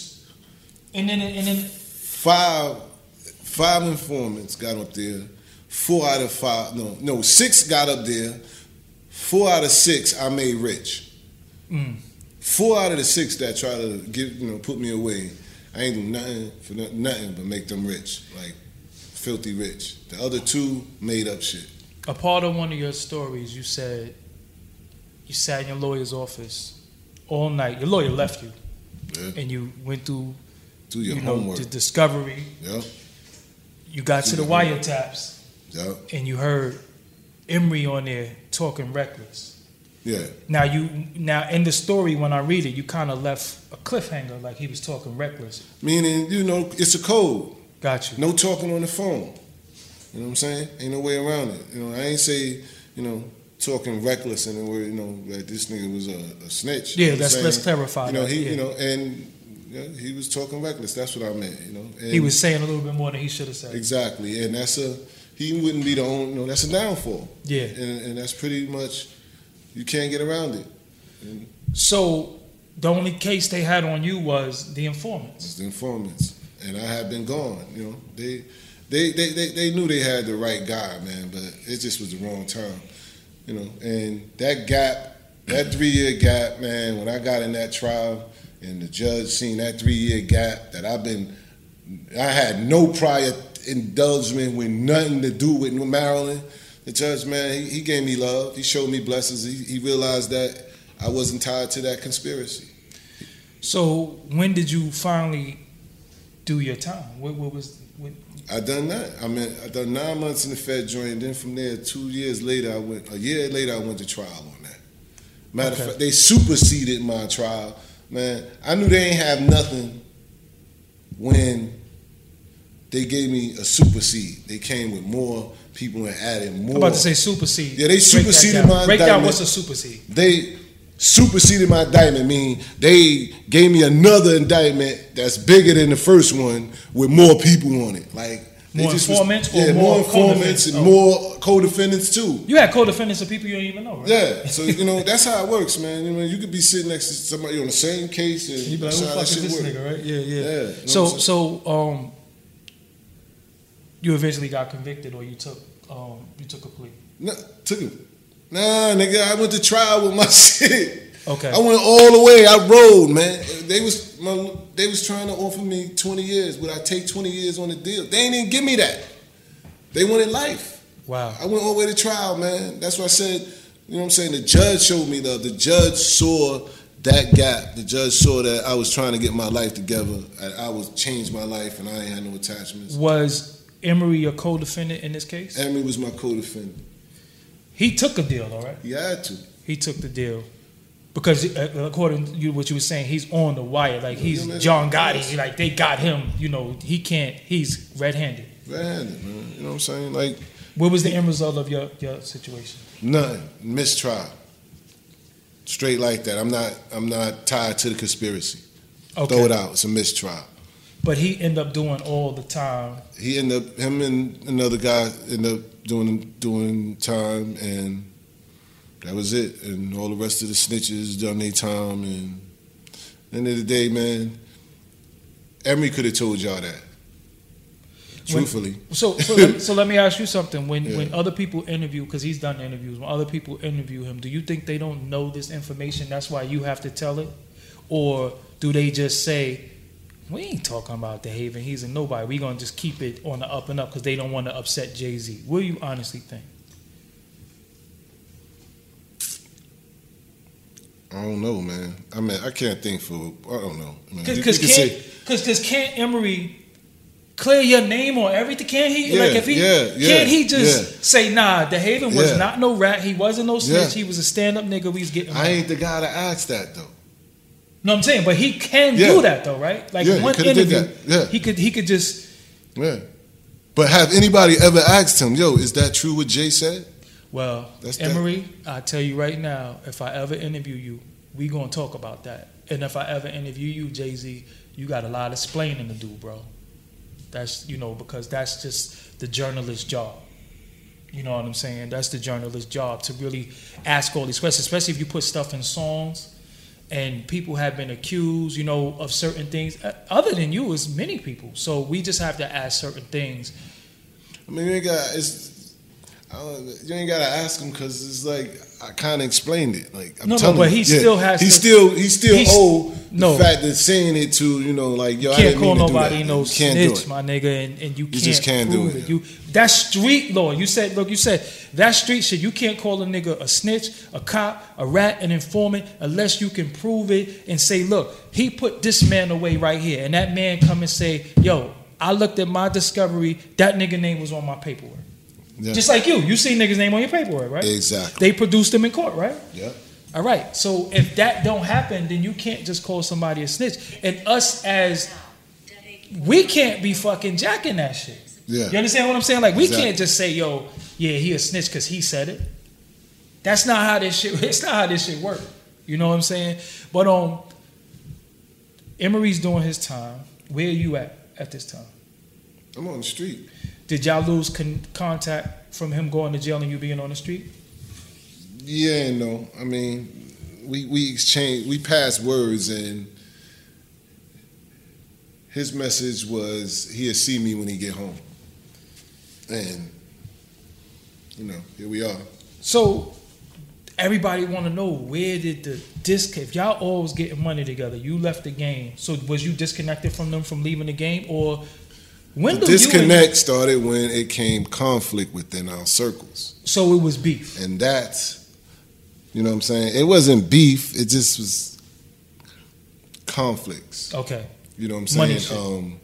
and then and then five five informants got up there. Four out of five, no, no, six got up there. Four out of six I made rich. Mm. Four out of the six that try to give, you know, put me away, I ain't do nothing for nothing but make them rich, like filthy rich. The other two made up shit. A part of one of your stories, you said you sat in your lawyer's office all night. Your lawyer left you, yeah. and you went through, do your you know, homework. the discovery. Yeah. You got do to the wiretaps. Yeah. And you heard Emory on there talking reckless. Yeah. Now you now in the story when I read it, you kind of left a cliffhanger, like he was talking reckless. Meaning, you know, it's a code. Got you. No talking on the phone. You know what I'm saying? Ain't no way around it. You know, I ain't say, you know, talking reckless in the way, you know, that this nigga was a, a snitch. Yeah, you know let's let's clarify. You know, that. he, yeah. you know, and you know, he was talking reckless. That's what I meant. You know, and he was saying a little bit more than he should have said. Exactly, and that's a he wouldn't be the only. You know, that's a downfall. Yeah, and, and that's pretty much you can't get around it. And so the only case they had on you was the informants. It's the informants, and I had been gone. You know, they. They, they they they knew they had the right guy, man, but it just was the wrong time, you know. And that gap, that three-year gap, man, when I got in that trial and the judge seen that three-year gap that I've been, I had no prior indulgement with nothing to do with Maryland. The judge, man, he, he gave me love. He showed me blessings. He, he realized that I wasn't tied to that conspiracy. So when did you finally do your time? What, what was... What, I done that. I mean, I done nine months in the Fed joint. Then from there, two years later, I went. A year later, I went to trial on that. Matter okay. of fact, they superseded my trial. Man, I knew they ain't have nothing when they gave me a supersede. They came with more people and added more. I'm about to say supersede. Yeah, they superseded my Break indictment. down what's a supersede. They superseded my indictment, meaning they gave me another indictment that's bigger than the first one with more people on it. Like they more just informants, was, or yeah, more, more informants and oh. more co-defendants too. You had co-defendants of people you don't even know, right? Yeah, so you know that's how it works, man. You know, you could be sitting next to somebody on the same case, and you be like, "Who the fuck is this work. nigga?" Right? Yeah, yeah. yeah you know so, so um, you eventually got convicted, or you took um, you took a plea. Nah, took him. Nah, nigga, I went to trial with my shit. Okay. I went all the way. I rode, man. They was my, they was trying to offer me twenty years. Would I take twenty years on the deal? They ain't even give me that. They wanted life. Wow. I went all the way to trial, man. That's why I said, you know what I'm saying? The judge showed me the the judge saw that gap. The judge saw that I was trying to get my life together. I, I was change my life, and I ain't had no attachments. Was Emory your co-defendant in this case? Emory was my co-defendant. He took a deal, all right? He had to. He took the deal. Because uh, according to you, what you were saying, he's on the wire. Like, he's Yeah, John Gotti. Like, they got him. You know, he can't. He's red-handed. Red-handed, man. You know what I'm saying? Like, what was the end result of your, your situation? nothing. Mistrial. Straight like that. I'm not. I'm not tied to the conspiracy. Okay. Throw it out. It's a mistrial. But he ended up doing all the time. He ended up. Him and another guy ended up doing doing time, and that was it. And all the rest of the snitches done their time. And at the end of the day, man, Emory could have told y'all that. Truthfully. When, so, so, let, so let me ask you something. When Yeah. when other people interview, because he's done interviews, when other people interview him, do you think they don't know this information? That's why you have to tell it, or do they just say, "We ain't talking about DeHaven. He's a nobody. We gonna just keep it on the up and up because they don't want to upset Jay-Z." What do you honestly think? I don't know, man. I mean, I can't think for. I don't know. Because You- can't you can say- because can't Emory clear your name on everything? Can't he? Yeah, like if he yeah, yeah, can't he just yeah. say, "Nah, DeHaven was Yeah. not no rat. He wasn't no snitch. Yeah. He was a stand up nigga. We was getting." I money." ain't the guy to ask that though. No, I'm saying, but he can Yeah. do that though, right? Like Yeah, he one coulda did interview, that. Yeah. he could he could just. Yeah. But have anybody ever asked him, "Yo, is that true what Jay said?" Well, That's that. Emory, I tell you right now, if I ever interview you, we gonna talk about that. And if I ever interview you, Jay-Z, you got a lot of explaining to do, bro. That's, you know, because that's just the journalist's job. You know what I'm saying? That's the journalist's job, to really ask all these questions, especially if you put stuff in songs and people have been accused, you know, of certain things. Other than you, is many people. So we just have to ask certain things. I mean, you ain't got it's. I don't, you ain't gotta ask him because it's like I kind of explained it. Like I'm No, no, telling but you, he still has He to- still he still he's- owe no. the fact that saying it to you know like yo I You can't didn't call mean to nobody do that. no You can't do snitch, it. my nigga, and, and you can't just can't do prove it. it. You that's street law. You said, look, you said that street shit. You can't call a nigga a snitch, a cop, a rat, an informant, unless you can prove it and say, look, he put this man away right here, and that man come and say, yo, I looked at my discovery. That nigga name was on my paperwork. Yeah. Just like you, you see niggas name on your paperwork, right? Exactly. They produced them in court, right? Yeah. All right. So if that don't happen, then you can't just call somebody a snitch. And us as we can't be fucking jacking that shit. Yeah. You understand what I'm saying? Like we Exactly. can't just say, "Yo, yeah, he a snitch" because he said it. That's not how this shit. It's not how this shit work. You know what I'm saying? But um, Emory's doing his time. Where are you at at this time? I'm on the street. Did y'all lose con- contact from him going to jail and you being on the street? Yeah and no. I mean, we we exchanged, we passed words, and his message was he'll see me when he get home. And you know, here we are. So everybody want to know, where did the disc? If y'all all was getting money together, you left the game. So was you disconnected from them from leaving the game, or when The do you disconnect started when it came conflict within our circles. and, so it was beef. And that's, you know what I'm saying? It wasn't beef, it just was conflicts. Okay. You know what I'm Money saying? shit. Um,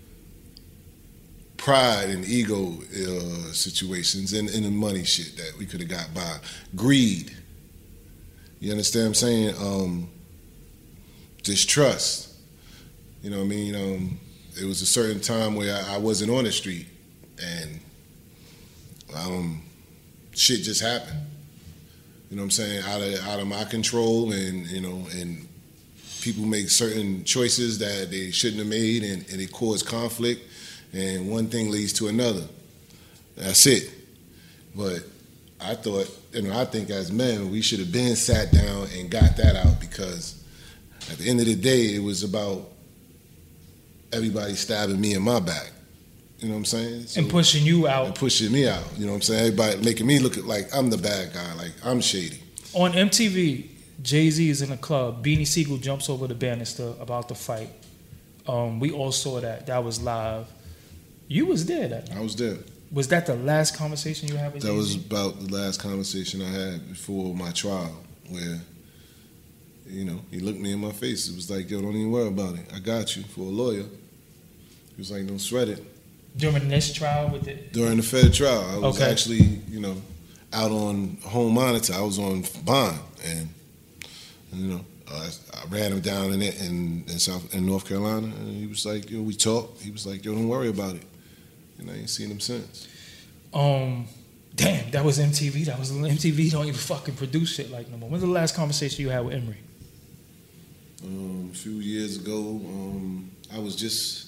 pride and ego uh, situations and, and the money shit that we could have got by. Greed. You understand what I'm saying? Um, distrust. You know what I mean? Um, it was a certain time where I, I wasn't on the street and um, shit just happened. You know what I'm saying? Out of out of my control, and you know, and people make certain choices that they shouldn't have made, and, and it caused conflict, and one thing leads to another. That's it. But I thought, you know, I think as men, we should have been sat down and got that out, because at the end of the day, it was about everybody stabbing me in my back. You know what I'm saying? So, and pushing you and out. pushing me out. You know what I'm saying? Everybody making me look like I'm the bad guy, like I'm shady. On M T V, Jay-Z is in a club. Beanie Siegel jumps over the banister about to fight. Um, we all saw that. That was live. You was there that night. I was there. Was that the last conversation you had with That Jay-Z? was about the last conversation I had before my trial, where, you know, he looked me in my face. It was like, yo, don't even worry about it. I got you for a lawyer. He was like, don't sweat it. During this trial with it? During the federal trial, I was Okay. actually, you know, out on home monitor. I was on bond, and, and you know, uh, I ran him down in it in, in South in North Carolina, and he was like, yo, we talked. He was like, yo, don't worry about it. And I ain't seen him since. Um, damn, that was M T V. That was M T V. Don't even fucking produce shit like no more. When's the last conversation you had with Emery? Um, a few years ago, um, I was just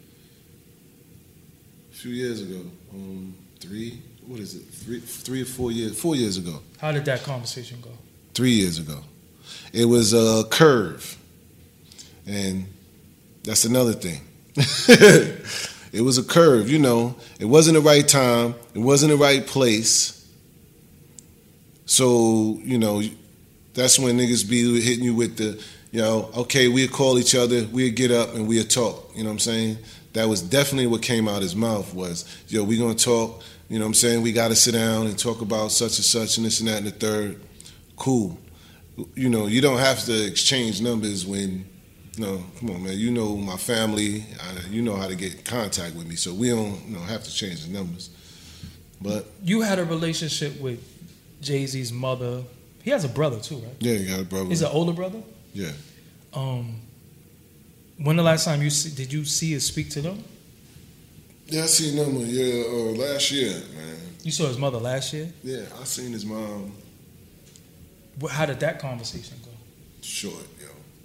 a few years ago, um, three. What is it? Three, three or four years? Four years ago. How did that conversation go? Three years ago. It was a curve, and that's another thing. It was a curve, you know. It wasn't the right time. It wasn't the right place. So, you know, that's when niggas be hitting you with the, you know, okay, we'll call each other, we'll get up and we'll talk. You know what I'm saying? That was definitely what came out his mouth was, yo, we gonna talk, you know what I'm saying? We gotta sit down and talk about such and such and this and that and the third. Cool. You know, you don't have to exchange numbers when, no, come on, man. You know my family. I, you know how to get in contact with me, so we don't, you know, have to change the numbers. But You had a relationship with Jay-Z's mother. He has a brother too, right? yeah, you got a brother. He's an older brother. Yeah. Um, when the last time you see, did you see or speak to them? Yeah, I seen them. Yeah, uh, last year, man. You saw his mother last year. Yeah, I seen his mom. Wh- How did that conversation go? Short, yo.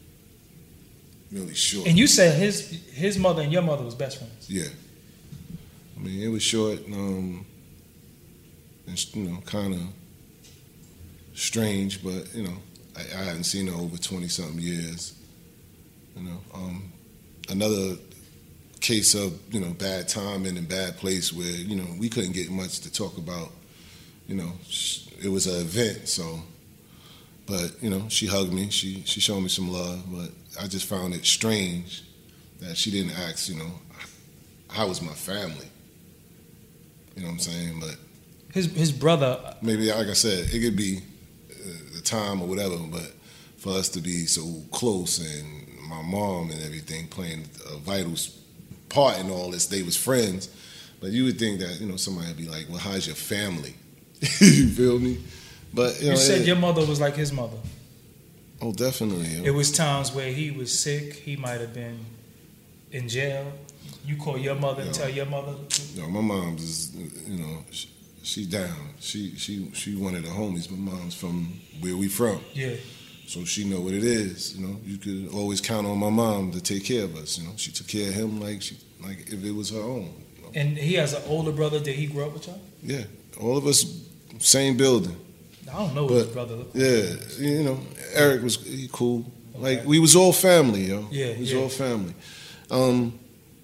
Really short. And you said his his mother and your mother was best friends. Yeah. I mean, it was short, um, and you know, kind of strange, but you know, I, I hadn't seen her over twenty something years. You know, um, another case of you know bad timing and bad place where you know we couldn't get much to talk about. You know, it was an event, so. But you know, she hugged me. She she showed me some love. But I just found it strange that she didn't ask. You know, how was my family? You know what I'm saying? But His his brother. maybe, like I said, it could be uh, the time or whatever. But for us to be so close and my mom and everything playing a vital part in all this, they was friends. But you would think that you know somebody would be like, "Well, how's your family?" You feel me? But you, You know, said it, your mother was like his mother. oh, definitely. It was times where he was sick. He might have been in jail. You call your mother and Yeah. tell your mother. No, my mom's is, you know, she, she down. She she she one of the homies. My mom's from where we from, Yeah. so she know what it is. You know, you could always count on my mom to take care of us. You know, she took care of him like she like if it was her own. You know? And he has an older brother. Did he grow up with y'all? Yeah, all of us same building. I don't know what But his brother looked like. yeah, you know, Eric was he cool. Okay. Like we was all family, yo. Yeah, we was yeah. all family. Um,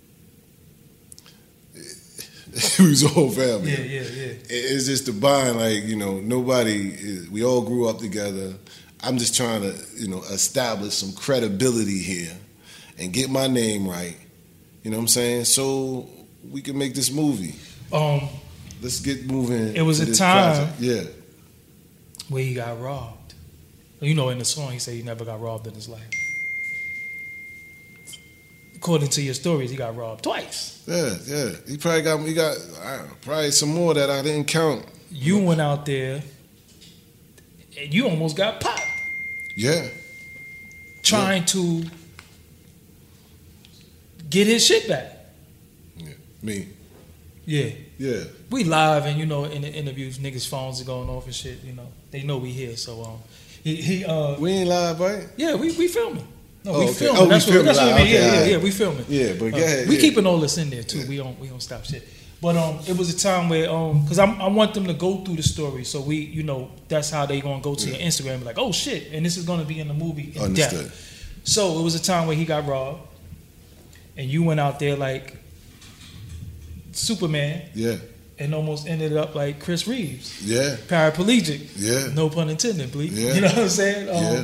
we was all family. Yeah, yeah, yeah. It's just the bond, like, you know, nobody, we all grew up together. I'm just trying to, you know, establish some credibility here and get my name right. You know what I'm saying? So we can make this movie. Um, Let's get moving. It was to a this time- project. Yeah. where he got robbed. You know, in the song, he said he never got robbed in his life. According to your stories, he got robbed twice. Yeah, yeah. He probably got, he got I don't know, probably some more that I didn't count. You went out there, and you almost got popped Yeah. trying to get his shit back. Yeah. Me. Yeah. Yeah. We live, and you know, in the interviews, niggas' phones are going off and shit. You know, they know we here. So, um, he, he uh, We ain't live, right? yeah, we we filming. No, Oh, we okay. filming. Oh, we that's what, filming that's what I live. mean. Okay, Yeah, yeah, alright. yeah, we filming. Yeah, but go Uh, ahead. we yeah. keeping all this in there too. Yeah. We don't we don't stop shit. But um, it was a time where um, cause I'm, I want them to go through the story. So we, you know, that's how they gonna go to Yeah. your Instagram and be like, oh shit, and this is gonna be in the movie in Understood. depth. So it was a time where he got robbed, and you went out there like Superman Yeah. and almost ended up like Chris Reeves, Yeah. paraplegic. Yeah. No pun intended, please. Yeah. You know what I'm saying? Um, Yeah.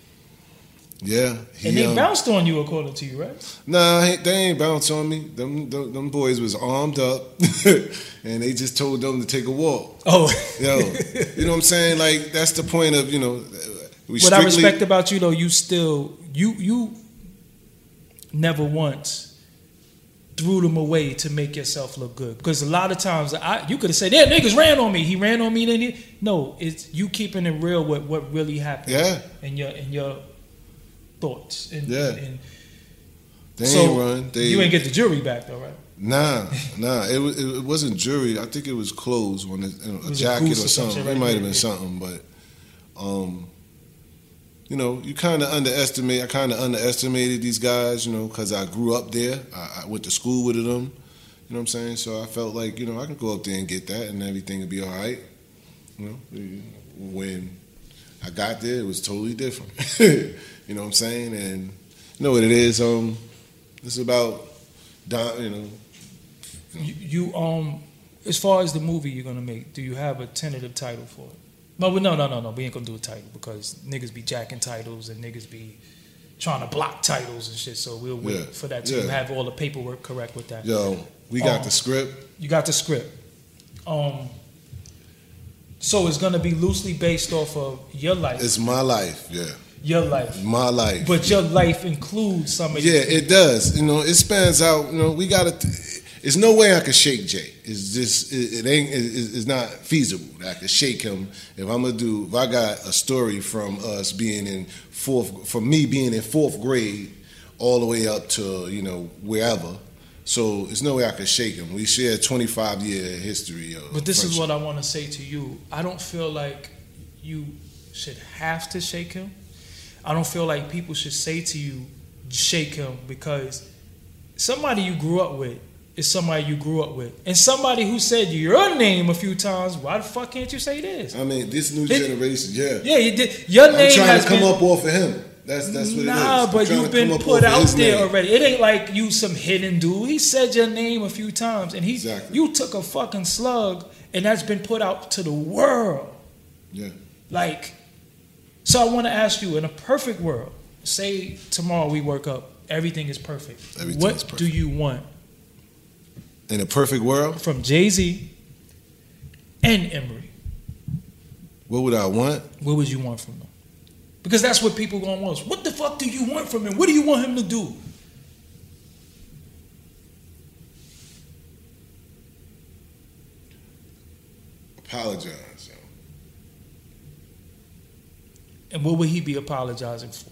Yeah. He, and they um, bounced on you, according to you, right? Nah, he- they ain't bounce on me. Them, them, them boys was armed up, and they just told them to take a walk. Oh, Yo, you know what I'm saying? Like, that's the point of, you know, we what I strictly- respect about you though, you still you you never once threw them away to make yourself look good. Because a lot of times I you could have said, "Yeah, niggas ran on me. He ran on me." Then he, no, it's you keeping it real with what really happened. Yeah. And your and your thoughts. And, Yeah. And, They so ain't run. They, you ain't get the jury back though, right? Nah, nah. It, wa- it wasn't jury. I think it was clothes on it, you know, a was a jacket goose or or some something. shit, It right? might have Yeah, been yeah. something, but um, you know, you kind of underestimate. I kind of underestimated these guys, you know, because I grew up there. I, I went to school with them. You know what I'm saying? So I felt like, you know, I can go up there and get that, and everything would be all right. You know, when I got there, it was totally different. You know what I'm saying? And you know what it is? Um, it's about, Don, you know. You, you um as far as the movie you're gonna make, do you have a tentative title for it? No, no, no, no, no. We ain't gonna do a title because niggas be jacking titles and niggas be trying to block titles and shit. So we'll wait Yeah, for that till you yeah. have all the paperwork correct with that. Yo, we got Um, the script. You got the script. Um. So it's gonna be loosely based off of your life, It's my life, yeah. your life, My life. but your life includes some of yeah, it does. You know, it spans out. You know, we got to. There's no way I could shake Jay. It's just it, it ain't. It, it's not feasible that I could shake him. If I'm gonna do, if I got a story from us being in fourth, from me being in fourth grade, all the way up to you know wherever. So there's no way I could shake him. We share a twenty-five year history. Of But this is friendship. what I want to say to you. I don't feel like you should have to shake him. I don't feel like people should say to you, shake him, because somebody you grew up with is somebody you grew up with. And somebody who said your name a few times, why the fuck can't you say this? I mean, this new It- generation, yeah. Yeah, you did. Your I'm name trying has to come been, up off of him. That's that's what nah, it is. I'm but trying you've to come been up put off of out his there name. already. It ain't like you some hidden dude. He said your name a few times, and he Exactly. you took a fucking slug, and that's been put out to the world. Yeah. Like, so I want to ask you, in a perfect world, say tomorrow we work up, everything is perfect. Everything what is perfect. do you want In a perfect world, from Jay-Z and Emery? what would I want? What would you want from them? Because that's what people gonna want. What the fuck do you want from him? What do you want him to do? Apologize. Yo. And what would he be apologizing for?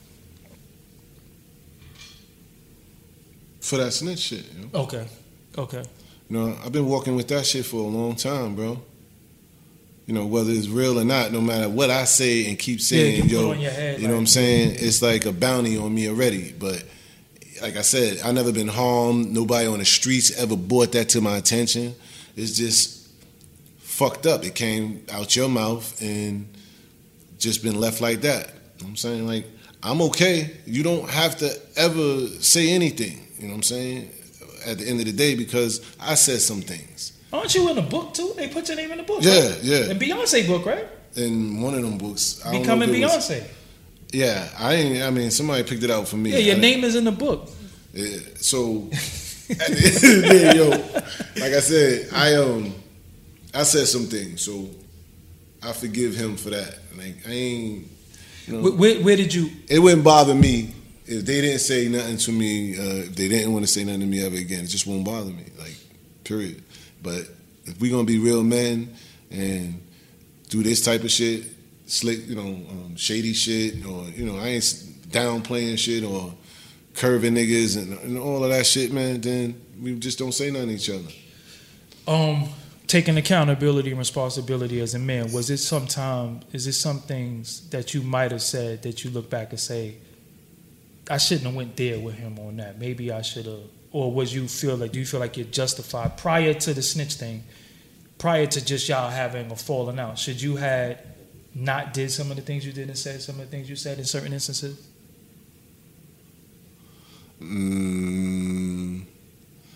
For that snitch shit, you know? Okay, okay. You know, I've been walking with that shit for a long time, bro. You know, whether it's real or not, no matter what I say and keep saying, you put yo, on your head, you know like- what I'm saying? It's like a bounty on me already. But like I said, I never been harmed. Nobody on the streets ever brought that to my attention. It's just fucked up. It came out your mouth and just been left like that. You know what I'm saying? Like, I'm okay. You don't have to ever say anything, you know what I'm saying, at the end of the day, because I said some things. Aren't you in a book too? They put your name in the book. Yeah, right? yeah. And Beyonce book, right? In one of them books. I don't know Becoming if it was- Beyonce. Yeah, I ain't. I mean, somebody picked it out for me. Yeah, your I- name is in the book. Yeah, so, at the end of the day, yo, like I said, I um, I said some things, so I forgive him for that. Like I ain't, you know, Where, where, where did you? it wouldn't bother me if they didn't say nothing to me. Uh, if they didn't want to say nothing to me ever again, it just won't bother me. Like, period. But if we gonna be real men and do this type of shit, slick, you know, um, shady shit, or you know, I ain't downplaying shit or curving niggas and, and all of that shit, man. Then we just don't say nothing to each other. Um, taking accountability and responsibility as a man, was it sometime, is it some things that you might have said that you look back and say, I shouldn't have went there with him on that. Maybe I should have, or was you feel like, do you feel like you're justified prior to the snitch thing, prior to just y'all having a falling out? Should you had not did some of the things you did and said some of the things you said in certain instances? Mm,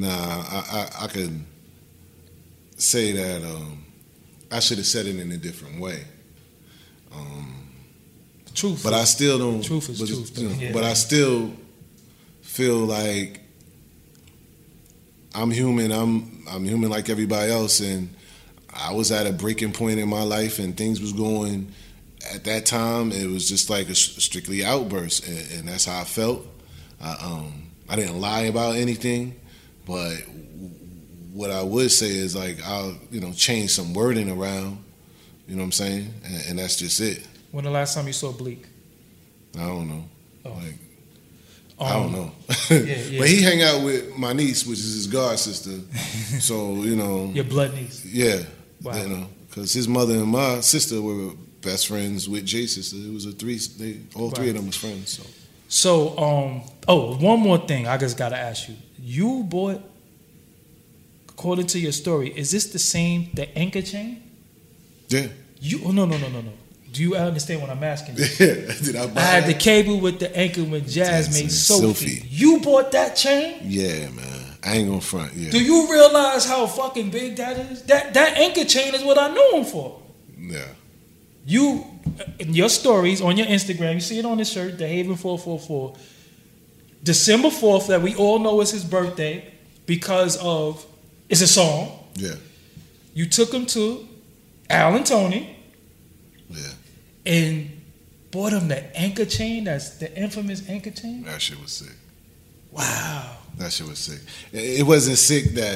Nah, I, I, I could say that um, I should have said it in a different way. Um, truth, but I still don't. Truth is but, truth. You know, Yeah. But I still feel like I'm human. I'm I'm human like everybody else, and I was at a breaking point in my life, and things was going. At that time, it was just like a strictly outburst, and, and that's how I felt. I, um, I didn't lie about anything, but what I would say is like I'll you know change some wording around. You know what I'm saying, and, and that's just it. When the last time you saw Bleak? I don't know. Oh. Like Um, I don't know. yeah, yeah. But he hang out with my niece, which is his god sister. So you know, Your blood niece. yeah, Wow. you know, because his mother and my sister were best friends with Jay's sister. It was a three. They all three of them was friends. So So, um, oh, one more thing I just gotta ask you. You bought, according to your story, is this the same the anchor chain? yeah, You? Oh no no no no no. Do you understand what I'm asking you? yeah. Did I buy I had the that? cable with the anchor when Jazz Jazz made and Sophie. Sophie. You bought that chain? Yeah, man. I ain't gonna front. Yeah, Do you realize how fucking big that is? That that anchor chain is what I knew him for. yeah, You, in your stories on your Instagram, you see it on the shirt, the Haven four four four. December fourth, that we all know is his birthday because of, it's a song. yeah, You took him to Al and Tony yeah. and bought him the anchor chain, that's the infamous anchor chain. That shit was sick. Wow. That shit was sick. It it wasn't sick that.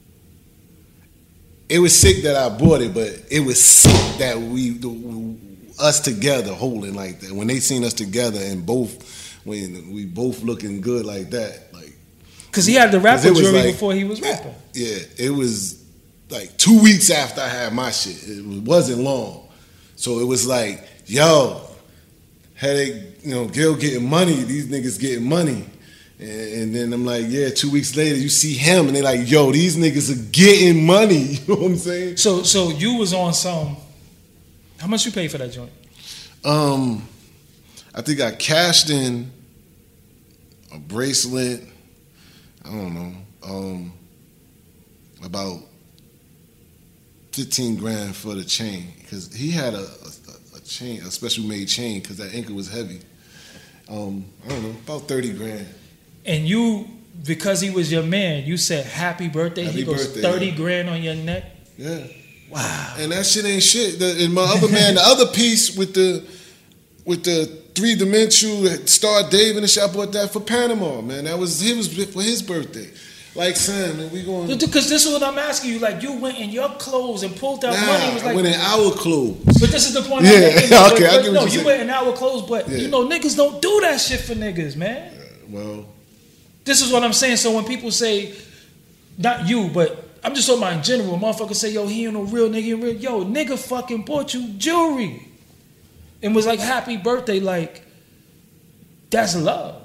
It was sick that I bought it, but it was sick that we, the, us together holding like that. When they seen us together and both, when we both looking good like that, like. Because he had the 'cause rapper it was jewelry like- before he was rapping. Yeah, it was like two weeks after I had my shit. It wasn't long, so it was like, yo, headache, you know, Gil getting money. These niggas getting money. And, and then I'm like, yeah, two weeks later, you see him, and they're like, yo, these niggas are getting money. You know what I'm saying? So so you was on some, how much you paid for that joint? Um, I think I cashed in a bracelet. I don't know, um, about fifteen grand for the chain, because he had a, a, a chain, a special made chain, because that anchor was heavy. Um, I don't know, about thirty grand. And you, because he was your man, you said happy birthday. Happy he goes birthday, thirty yeah. grand on your neck. Yeah. Wow. And that shit ain't shit. The, and my other man, the other piece with the with the three dimensional Star David and shit, I bought that for Panama, man. That was it was for his birthday. Like, son, man, we going. Because this is what I'm asking you. Like, you went in your clothes and pulled out Nah, money. It was I like, went in our clothes. but this is the point. Yeah, I'm making. okay, But- I but get what no, you're you saying. went in our clothes, but Yeah. you know niggas don't do that shit for niggas, man. Well, This is what I'm saying. So when people say, not you, but I'm just talking about in general, motherfuckers say, yo, he ain't no real nigga. He real. Yo, nigga fucking bought you jewelry and was like, happy birthday. Like, that's love.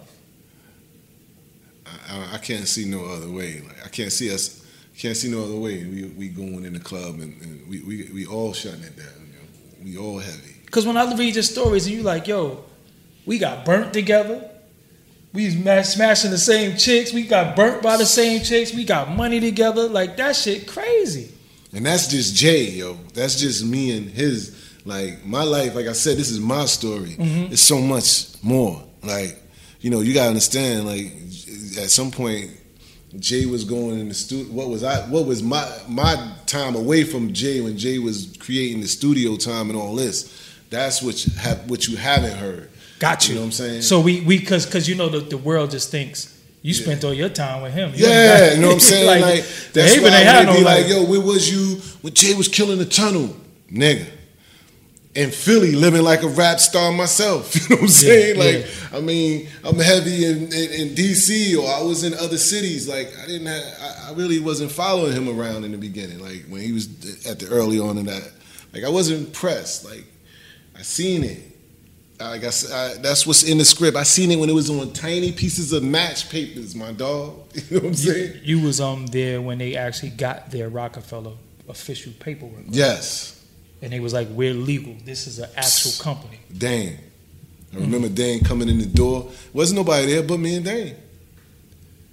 I, I can't see no other way. Like, I can't see us. Can't see no other way. We we going in the club and, and we, we we all shutting it down. You know? We all heavy. Because when I read your stories and you like, yo, we got burnt together. We was smashing the same chicks. We got burnt by the same chicks. We got money together. Like, that shit crazy. And that's just Jay, yo. That's just me and his. Like, my life, like I said, this is my story. Mhm. It's so much more. Like, you know, you gotta understand, like, at some point, Jay was going in the studio. What was I? What was my my time away from Jay when Jay was creating the studio time and all this? That's what you have. What you haven't heard. Got you. You know what I'm saying? So we, we cause, cause you know, the, the world just thinks you Yeah. spent all your time with him. You Yeah, ain't got- you know what I'm saying? like, like that's Haven why ain't when had they no be like, life. yo, where was you when Jay was killing the tunnel? Nigga. In Philly, living like a rap star myself. You know what I'm saying? Yeah, like, I mean, I'm heavy in, in, in D C or I was in other cities. Like, I didn't have, I, I really wasn't following him around in the beginning. Like, when he was at the early on in that. Like, I wasn't impressed. Like, I seen it. Like I, s- I- that's what's in the script. I seen it when it was on tiny pieces of match papers, my dog. You know what I'm saying? You was um there when they actually got their Rockefeller official paperwork. Yes. And they was like, we're legal. This is an actual company. Dane. I remember Dane coming in the door. Wasn't nobody there but me and Dane.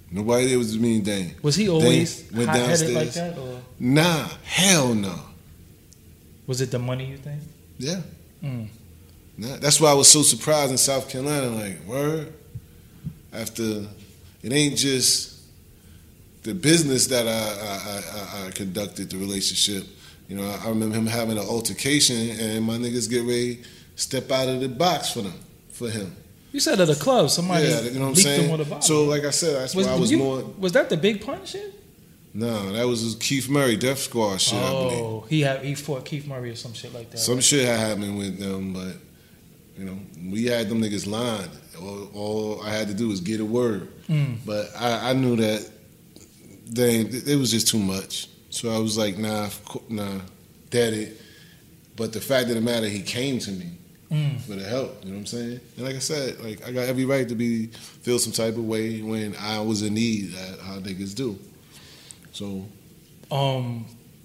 Nobody there was me and Dane. Was he always Dane went hot-headed downstairs. like that? Or Nah, hell no. was it the money, you think? Yeah. Mm. Nah, that's why I was so surprised in South Carolina. Like, word? After, it ain't just the business that I, I, I, I conducted, the relationship. You know, I remember him having an altercation, and my niggas get ready to step out of the box for them, for him. You said at a club, somebody Yeah, you know what I'm leaked saying? him with a bottle. So, like I said, that's was, why I was you, more. was that the big pun shit? No, that was Keith Murray, Death Squad shit, I believe. Oh, he had he fought Keith Murray or some shit like that. Some right? shit had happened with them, but, you know, we had them niggas lined. All, all I had to do was get a word. Mm. But I, I knew that they it was just too much. So I was like, nah, nah, dead it. But the fact of the matter, he came to me Mm. for the help. You know what I'm saying? And like I said, like I got every right to be feel some type of way when I was in need, uh, how niggas do. So, Um,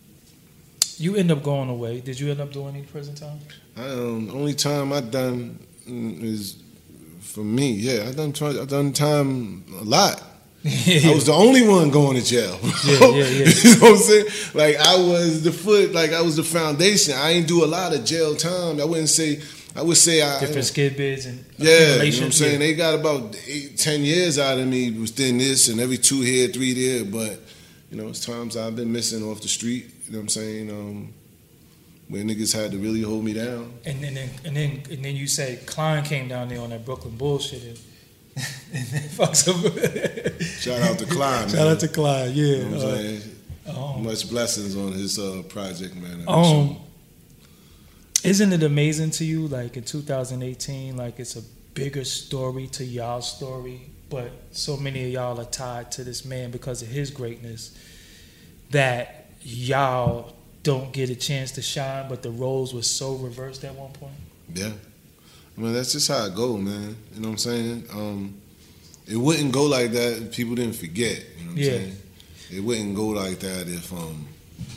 you end up going away. Did you end up doing any prison time? I, um, only time I done mm, is for me. Yeah, I done try, I done time a lot. I was the only one going to jail. Yeah, yeah, yeah. You know what I'm saying? Like I was the foot, like I was the foundation. I ain't do a lot of jail time. I wouldn't say. I would say I Different skid bids and yeah. You know what I'm accumulations, saying? yeah. They got about eight, ten years out of me within this, and every two here, three there. But you know, it's times I've been missing off the street. You know what I'm saying? Um, where niggas had to really hold me down. And then, and then, and then you say Klein came down there on that Brooklyn bullshit and, and then fucks up. Shout out to Klein, Shout man. out to Klein, yeah. You know what I'm Uh, saying? um, Much blessings on his uh, project, man. Um, isn't it amazing to you, like in two thousand eighteen, like it's a bigger story to y'all's story, but so many of y'all are tied to this man because of his greatness that y'all don't get a chance to shine, but the roles were so reversed at one point? Yeah. I mean, that's just how it go, man. You know what I'm saying? Um, it wouldn't go like that if people didn't forget. You know what Yeah. I'm saying? It wouldn't go like that if um,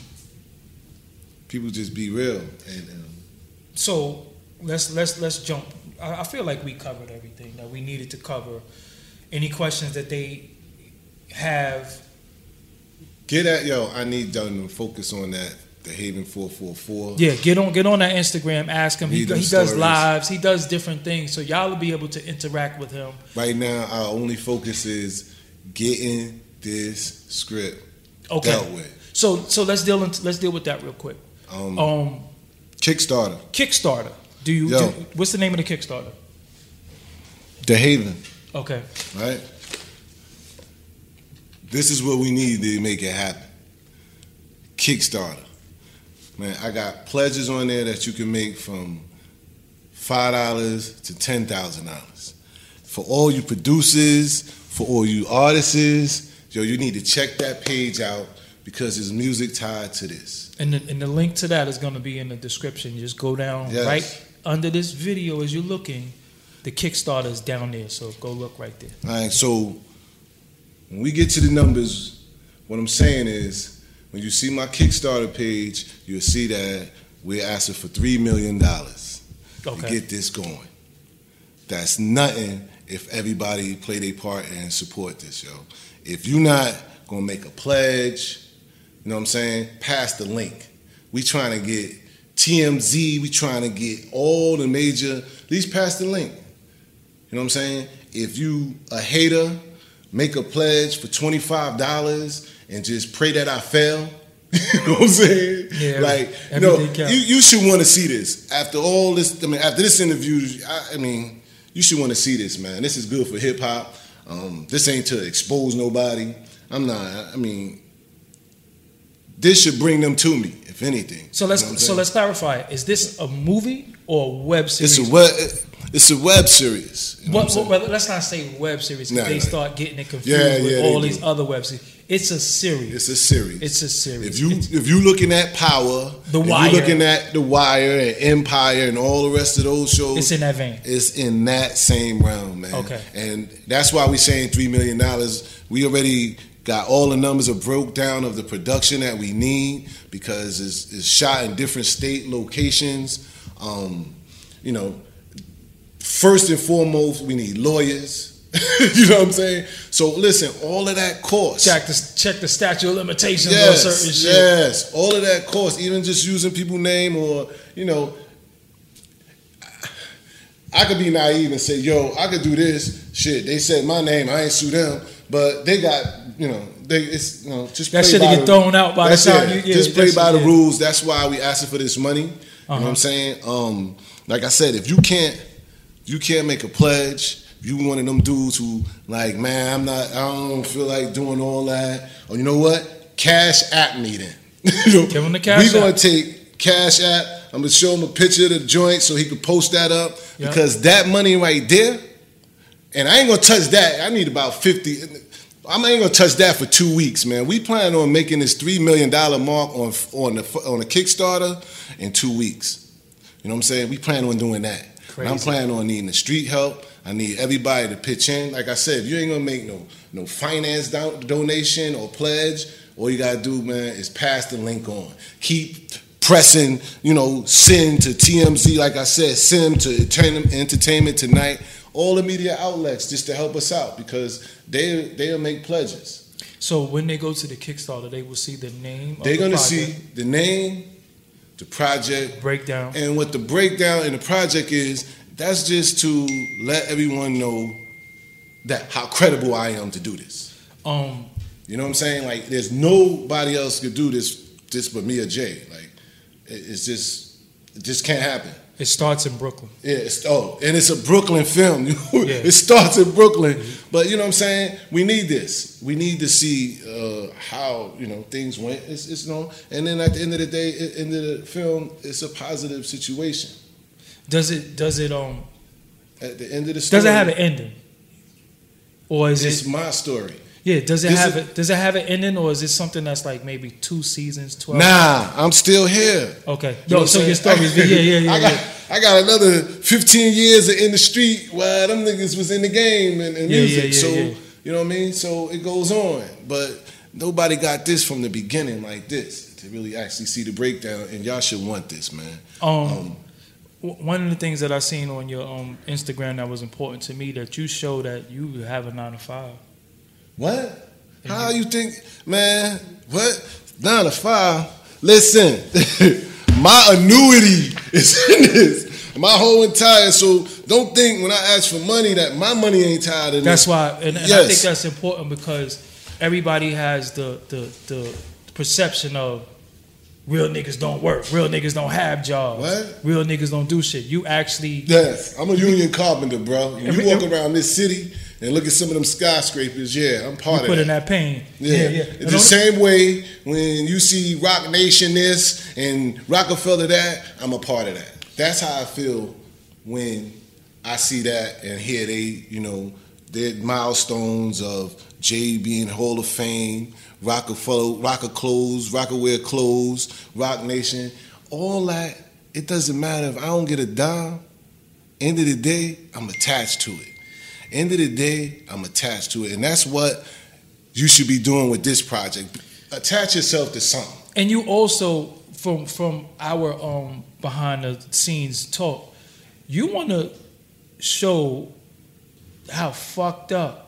people just be real. And um, So let's let's let's jump. I, I feel like we covered everything that we needed to cover. Any questions that they have? get at, yo, I need them to focus on that, the Haven four four four. Yeah, get on get on that Instagram. Ask him. He, Read them he does stories. lives. He does different things. So y'all will be able to interact with him. Right now, our only focus is getting this script Okay. dealt with. So so let's deal into, let's deal with that real quick. Um, Um, Kickstarter, Kickstarter. Do you? Yo. Do, what's the name of the Kickstarter? The Haven, Okay. right? This is what we need to make it happen. Kickstarter. Man, I got pledges on there that you can make from five dollars to ten thousand dollars. For all you producers, for all you artists, yo, you need to check that page out because there's music tied to this. And the, and the link to that is going to be in the description. You just go down Yes. right under this video as you're looking. The Kickstarter is down there, so go look right there. All right, so when we get to the numbers, what I'm saying is, when you see my Kickstarter page, you'll see that we're asking for three million dollars to Okay. get this going. That's nothing if everybody play their part and support this, yo. If you're not going to make a pledge, you know what I'm saying, pass the link. We trying to get T M Z, we trying to get all the major, at least pass the link. You know what I'm saying? If you a hater, make a pledge for twenty-five dollars and just pray that I fail. You know what I'm saying? Yeah, like, you know, everything counts. you, you should want to see this. After all this, I mean, after this interview, I, I mean, you should want to see this, man. This is good for hip hop. Um, this ain't to expose nobody. I'm not, I mean, this should bring them to me, if anything. So let's You know what I'm so saying? let's clarify. Is this a movie or a web series? It's a web, it's a web series. You know Well, what I'm saying? well, let's not say web series because Nah, they nah. start getting it confused Yeah, with yeah, all they these do. other web series. It's a series. It's a series. It's a series. If you It's- if you looking at Power, The if Wire. you looking at The Wire and Empire and all the rest of those shows, It's in that vein. It's in that same realm, man. Okay. And that's why we saying three million dollars. We already got all the numbers of broke down of the production that we need because it's, it's shot in different state locations. Um, you know, first and foremost, we need lawyers. You know what I'm saying? So listen, all of that costs. Check the check the statute of limitations yes, on certain shit. Yes, all of that costs. Even just using people's name, or you know, I could be naive and say, "Yo, I could do this shit." They said my name, I ain't sue them, but they got, you know, they it's you know just that play shit by get the, thrown out by the time you yeah, just play by the yeah. rules. That's why we asking for this money. You uh-huh. know what I'm saying? Um, like I said, if you can't, you can't make a pledge. You one of them dudes who like, man, I'm not, I don't feel like doing all that. Or you know what? Cash App me then. You know, give him the cash. We gonna take Cash App. I'm gonna show him a picture of the joint so he can post that up yep. because that money right there, and I ain't gonna touch that. I need about fifty. I ain't gonna touch that for two weeks, man. We plan on making this three million dollar mark on on the on a Kickstarter in two weeks. You know what I'm saying? We plan on doing that. I'm planning on needing the street help. I need everybody to pitch in. Like I said, if you ain't gonna make no no finance do- donation or pledge, all you gotta do, man, is pass the link on. Keep pressing, you know, send to T M Z, like I said, send to Entertainment Tonight, all the media outlets just to help us out because they they'll make pledges. So when they go to the Kickstarter, they will see the name. They're of the gonna project, see the name, the project breakdown, and what the breakdown in the project is. That's just to let everyone know that how credible I am to do this. Um, you know what I'm saying? Like, there's nobody else could do this, just but me or Jay. Like, it's just, it just can't happen. It starts in Brooklyn. Yeah. It's, oh, and it's a Brooklyn film. Yeah. It starts in Brooklyn, mm-hmm. but you know what I'm saying? We need this. We need to see uh, how you know things went. It's, it's you know, and then at the end of the day, at the end of the film, it's a positive situation. Does it? Does it? Um. At the end of the story, does it have an ending? Or is it's it? It's my story. Yeah. Does it this have is, it? Does it have an ending, or is it something that's like maybe two seasons, twelve? Nah, I'm still here. Okay. No. So your story is yeah, yeah, yeah. I got, yeah. I got another fifteen years in the street while them niggas was in the game and, and yeah, music. Yeah, yeah, so yeah. you know what I mean. So it goes on, but nobody got this from the beginning like this to really actually see the breakdown. And y'all should want this, man. Um. um One of the things that I seen on your um, Instagram that was important to me, that you show that you have a nine to five. What? How you think, man? What? Nine to five? Listen, my annuity is in this. My whole entire, so don't think when I ask for money that my money ain't tied in That's this. why, and, and yes. I think that's important because everybody has the, the, the perception of real niggas don't work. Real niggas don't have jobs. What? Real niggas don't do shit. You actually... Yes, I'm a union carpenter, bro. When you walk around this city and look at some of them skyscrapers, yeah, I'm part you of put that. in that pain. Yeah, yeah. yeah. It's the same way when you see Rock Nation this and Rockefeller that, I'm a part of that. That's how I feel when I see that and hear they, you know, their milestones of Jay being Hall of Fame, Rockefeller, Rocker Clothes, Rockaware Clothes, Rock Nation, all that. It doesn't matter if I don't get a dime. End of the day, I'm attached to it. End of the day, I'm attached to it, and that's what you should be doing with this project. Attach yourself to something. And you also, from from our um behind the scenes talk, you want to show how fucked up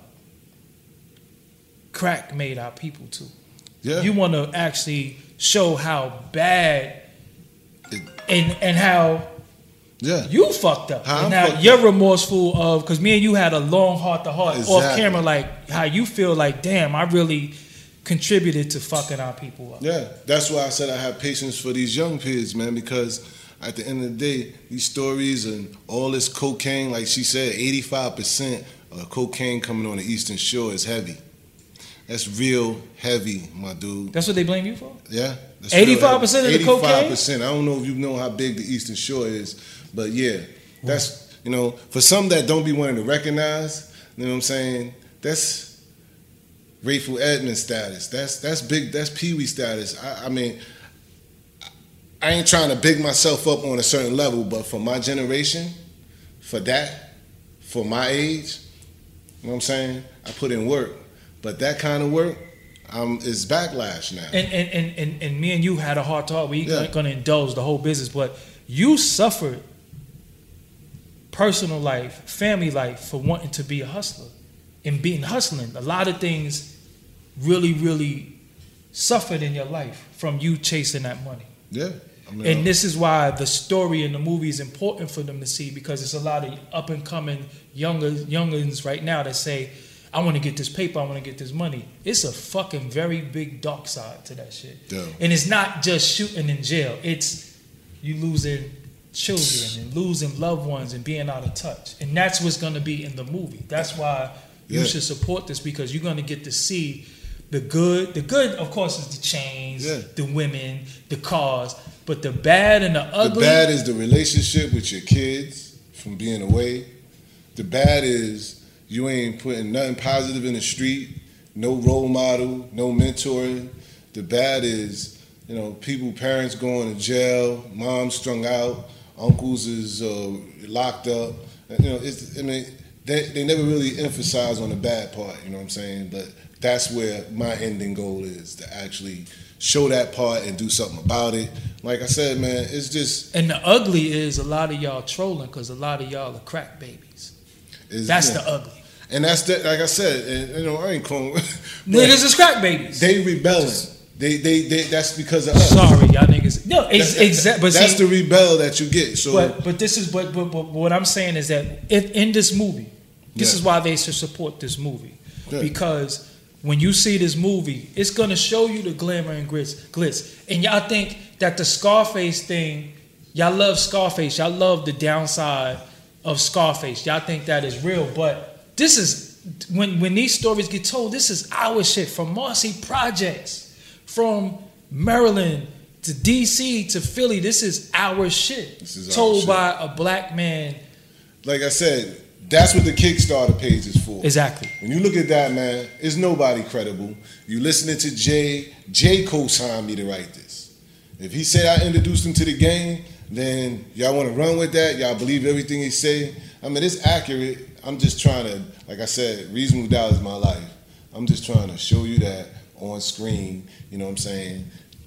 crack made our people too. Yeah. You want to actually show how bad it, and and how yeah. you fucked up. How and I'm now fucked you're up. remorseful of, because me and you had a long heart to heart Exactly. off camera, like how you feel like, damn, I really contributed to fucking our people up. Yeah, that's why I said I have patience for these young kids, man, because at the end of the day, these stories and all this cocaine, like she said, eighty-five percent of cocaine coming on the Eastern Shore is heavy. That's real heavy, my dude. That's what they blame you for? Yeah. eighty-five percent of the cocaine? eighty-five percent. I don't know if you know how big the Eastern Shore is, but yeah, that's, you know, for some that don't be wanting to recognize, you know what I'm saying, that's Rayful Edmonds status. That's that's big, that's Pee Wee status. I, I mean, I ain't trying to big myself up on a certain level, but for my generation, for that, for my age, you know what I'm saying, I put in work. But that kind of work um, is backlash now. And and, and, and and me and you had a hard talk. We Yeah. ain't gonna indulge the whole business, but you suffered personal life, family life for wanting to be a hustler. and being hustling. A lot of things really, really suffered in your life from you chasing that money. Yeah. I mean, and this is why the story in the movie is important for them to see, because it's a lot of up and coming younger youngins right now that say, I want to get this paper, I want to get this money. It's a fucking very big dark side to that shit. Yeah. And it's not just shooting in jail. It's you losing children and losing loved ones and being out of touch. And that's what's going to be in the movie. That's why you yeah. should support this, because you're going to get to see the good. The good, of course, is the chains, yeah. the women, the cars. But the bad and the ugly. The bad is the relationship with your kids from being away. The bad is you ain't putting nothing positive in the street, no role model, no mentoring. The bad is, you know, people, parents going to jail, moms strung out, uncles is uh, locked up. You know, it's, I mean, they, they never really emphasize on the bad part, you know what I'm saying? But that's where my ending goal is, to actually show that part and do something about it. Like I said, man, it's just... And the ugly is a lot of y'all trolling because a lot of y'all are crack babies. That's yeah. the ugly. And that's, the, like I said, and, you know, I ain't calling... Niggas is crack babies. They rebelling. They, they, they, that's because of us. Sorry, y'all niggas. No, ex- exactly. That's see, the rebel that you get. So, but, but this is, but, but, but what I'm saying is that if, in this movie, this yeah. is why they should support this movie. Yeah. Because when you see this movie, it's going to show you the glamour and grits, glitz. And y'all think that the Scarface thing, y'all love Scarface. Y'all love the downside of Scarface. Y'all think that is real. But this is, when, when these stories get told, this is our shit from Marcy Projects, from Maryland to D C to Philly. This is our shit. This is told our shit. By a black man. Like I said, that's what the Kickstarter page is for. Exactly. When you look at that, man, it's nobody credible. You listening to Jay. Jay co-signed me to write this. If he said I introduced him to the game, then y'all want to run with that. Y'all believe everything he say. I mean, it's accurate. I'm just trying to, like I said, reasonable doubt is my life. I'm just trying to show you that on screen, you know what I'm saying?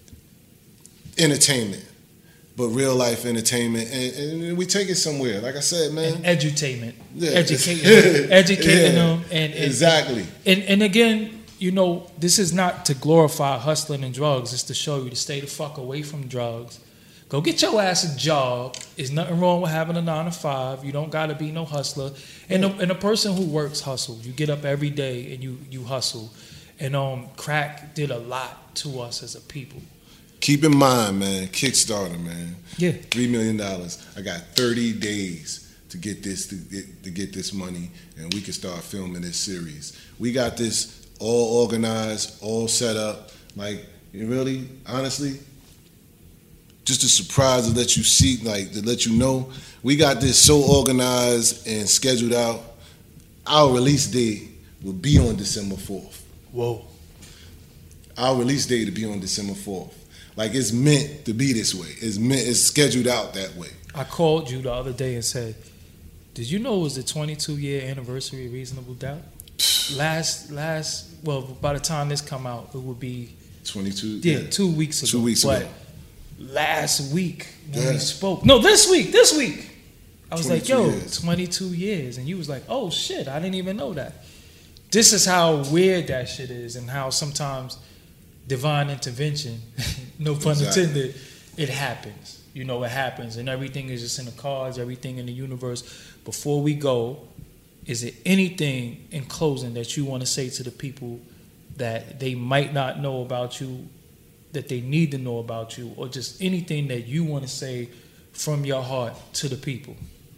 Entertainment. But real life entertainment, and, and we take it somewhere. Like I said, man, and edutainment, yeah. educating, educating yeah. them, and, and exactly. And and again, you know, this is not to glorify hustling and drugs. It's to show you to stay the fuck away from drugs. Go get your ass a job. There's nothing wrong with having a nine to five. You don't gotta be no hustler. And a, and a person who works hustle. You get up every day and you you hustle. And um, crack did a lot to us as a people. Keep in mind, man, Kickstarter, man. Yeah. Three million dollars. I got thirty days to get this to get to get this money, and we can start filming this series. We got this all organized, all set up. Like, really, honestly, just a surprise to let you see, like to let you know, we got this so organized and scheduled out. Our release date will be on December fourth. Whoa. Our release date will be on December fourth. Like, it's meant to be this way. It's meant, it's scheduled out that way. I called you the other day and said, did you know it was the twenty-two year anniversary of Reasonable Doubt? last, last, well, by the time this come out, it would be twenty-two. Yeah, yeah. two weeks ago. Two weeks but ago. Last week when yeah. we spoke, no, this week, this week, I was like, yo, years. twenty-two years. And you was like, oh shit, I didn't even know that. This is how weird that shit is, and how sometimes divine intervention, no pun exactly. intended, it happens. You know, it happens, and everything is just in the cards, everything in the universe. Before we go, is there anything in closing that you want to say to the people that they might not know about you, that they need to know about you, or just anything that you want to say from your heart to the people?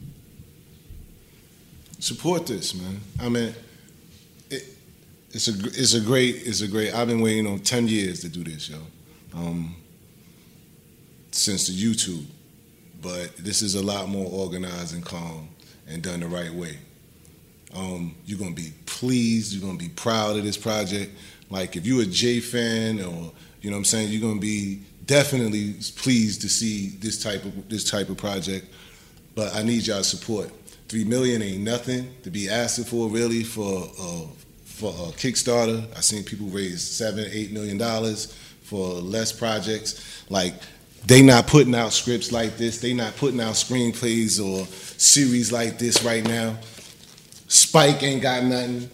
Support this, man. I mean, it, it's a it's a great it's a great. I've been waiting on ten years to do this, yo. Um, since the YouTube, but this is a lot more organized and calm and done the right way. Um, you're gonna be pleased. You're gonna be proud of this project. Like, if you're a J fan, or you know what I'm saying, you're gonna be definitely pleased to see this type of this type of project. But I need y'all's support. Three million ain't nothing to be asking for, really, for uh, for a Kickstarter. I seen people raise seven, eight million dollars for less projects. Like, they not putting out scripts like this. They not putting out screenplays or series like this right now. Spike ain't got nothing.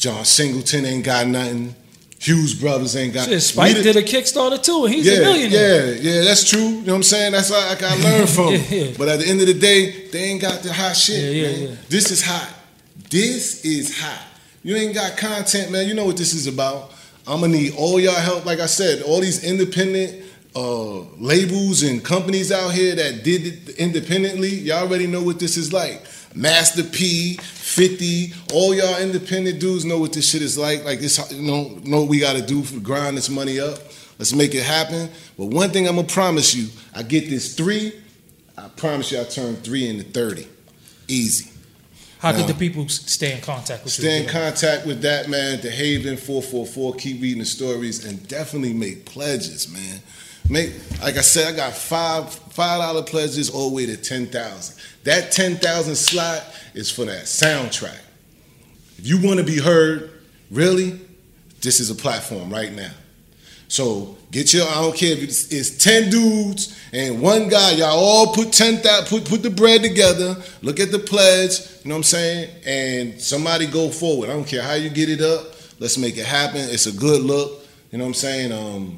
John Singleton ain't got nothing. Hughes Brothers ain't got. Shit, Spike Neither, did a Kickstarter too, and he's yeah, a millionaire. Yeah, yeah, that's true. You know what I'm saying? That's what I got learned from. Yeah. But at the end of the day, they ain't got the hot shit, Yeah, yeah, man. yeah. This is hot. This is hot. You ain't got content, man. You know what this is about. I'm gonna need all y'all help. Like I said, all these independent uh, labels and companies out here that did it independently. Y'all already know what this is like. Master P, fifty, all y'all independent dudes know what this shit is like. Like this, you know, know what we got to do to grind this money up. Let's make it happen. But one thing I'm gonna promise you, I get this three. I promise you, I turn three into thirty, easy. How Now, could the people s- stay in contact with you? Stay in contact with that, man. The Haven four four four. Keep reading the stories and definitely make pledges, man. Make, like I said, I got five five dollar pledges all the way to ten thousand. That ten thousand slot is for that soundtrack. If you want to be heard, really, this is a platform right now. So get your, I don't care if it's, it's ten dudes and one guy, y'all all put ten thousand, put put the bread together, look at the pledge, you know what I'm saying, and somebody go forward. I don't care how you get it up. Let's make it happen. It's a good look. You know what I'm saying? Um,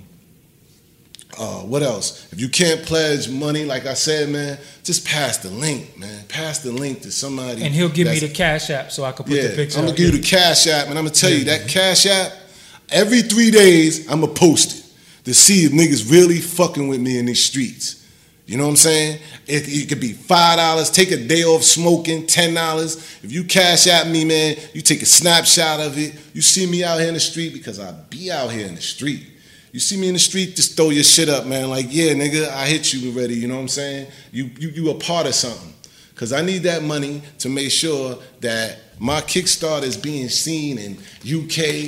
Uh, what else? If you can't pledge money, like I said, man, just pass the link, man. Pass the link to somebody. And he'll give me that's- the Cash App so I can put yeah, the picture I'm up. gonna give you the Cash App, and I'm gonna tell you that Cash App. Every three days, I'm gonna post it to see if niggas really fucking with me in these streets. You know what I'm saying? It, it could be five dollars. Take a day off smoking. Ten dollars. If you Cash App me, man, you take a snapshot of it. You see me out here in the street because I be out here in the street. You see me in the street, just throw your shit up, man. Like, yeah, nigga, I hit you already. You know what I'm saying? You you you a part of something. Because I need that money to make sure that my Kickstarter is being seen in U K,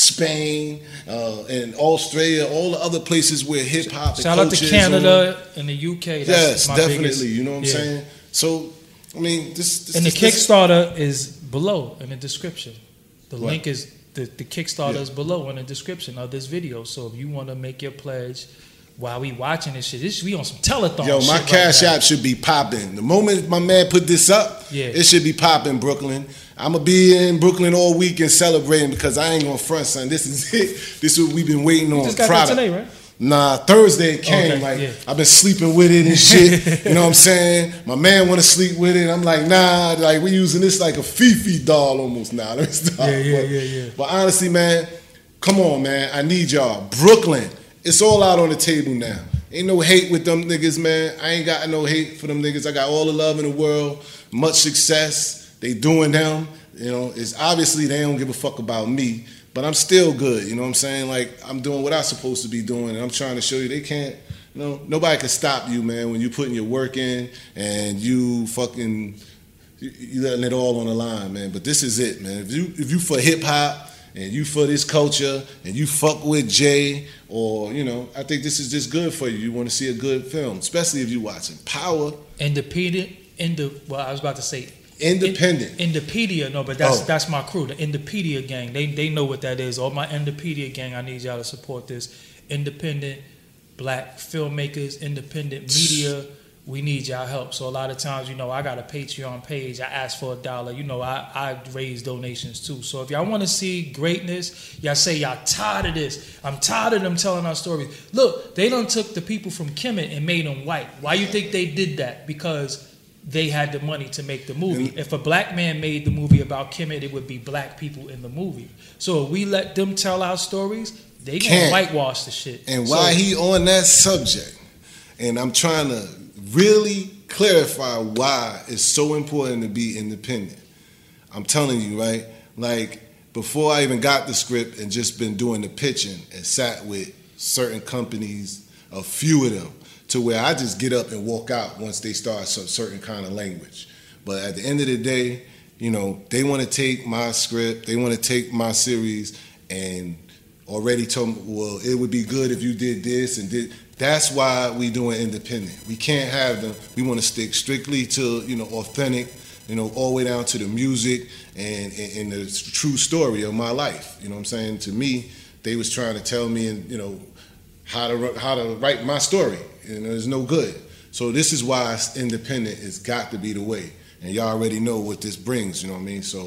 Spain, uh, and Australia, all the other places where hip hop and Shout out culture to is Canada and the U K. That's Yes, my definitely. biggest- You know what I'm yeah. saying? So, I mean, this. this And the this, this, Kickstarter is below in the description. The What? link is the, the Kickstarter Yeah. is below in the description of this video. So if you want to make your pledge while we watching this shit, this we on some telethon. Yo, my shit Cash right now. App should be popping. The moment my man put this up, Yeah. it should be popping, Brooklyn. I'm going to be in Brooklyn all week and celebrating because I ain't going to front, son. This is it. This is what we've been waiting on. Just got Product. that today, right? Nah, Thursday it came. Okay, like yeah. I've been sleeping with it and shit. You know what I'm saying? My man want to sleep with it. I'm like, nah. Like we using this like a Fifi doll almost now. Let me stop. Yeah, yeah, but, yeah, yeah. But honestly, man, come on, man. I need y'all. Brooklyn, it's all out on the table now. Ain't no hate with them niggas, man. I ain't got no hate for them niggas. I got all the love in the world. Much success. They doing them. You know, it's obviously they don't give a fuck about me. But I'm still good, you know what I'm saying? Like, I'm doing what I'm supposed to be doing, and I'm trying to show you they can't, you know, nobody can stop you, man, when you putting your work in and you fucking, you, you letting it all on the line, man. But this is it, man. If you if you for hip-hop and you for this culture and you fuck with Jay or, you know, I think this is just good for you. You want to see a good film, especially if you watching Power. Independent, in the well, I was about to say Independent. In, Indepedia, no, but that's Oh. that's my crew, the Indepedia gang. They they know what that is. All my Indepedia gang, I need y'all to support this. Independent black filmmakers, independent media. We need y'all help. So a lot of times, you know, I got a Patreon page. I ask for a dollar. You know, I, I raise donations too. So if y'all want to see greatness, y'all say y'all tired of this. I'm tired of them telling our stories. Look, they done took the people from Kemet and made them white. Why you think they did that? Because they had the money to make the movie. And- If a black man made the movie about Kemet, it would be black people in the movie. So if we let them tell our stories, they gonna Can't. whitewash the shit. And So- why he on that subject, and I'm trying to really clarify why it's so important to be independent. I'm telling you, right? Like, before I even got the script and just been doing the pitching and sat with certain companies, a few of them, to where I just get up and walk out once they start some certain kind of language. But at the end of the day, you know, they want to take my script, they want to take my series and already told me, well, it would be good if you did this and did. That's why we doing independent. We can't have them. We want to stick strictly to, you know, authentic, you know, all the way down to the music and, and, and the true story of my life. You know what I'm saying? To me, they was trying to tell me, and you know, how to how to write my story, and it's no good. So this is why independent has got to be the way, and y'all already know what this brings. You know what I mean? So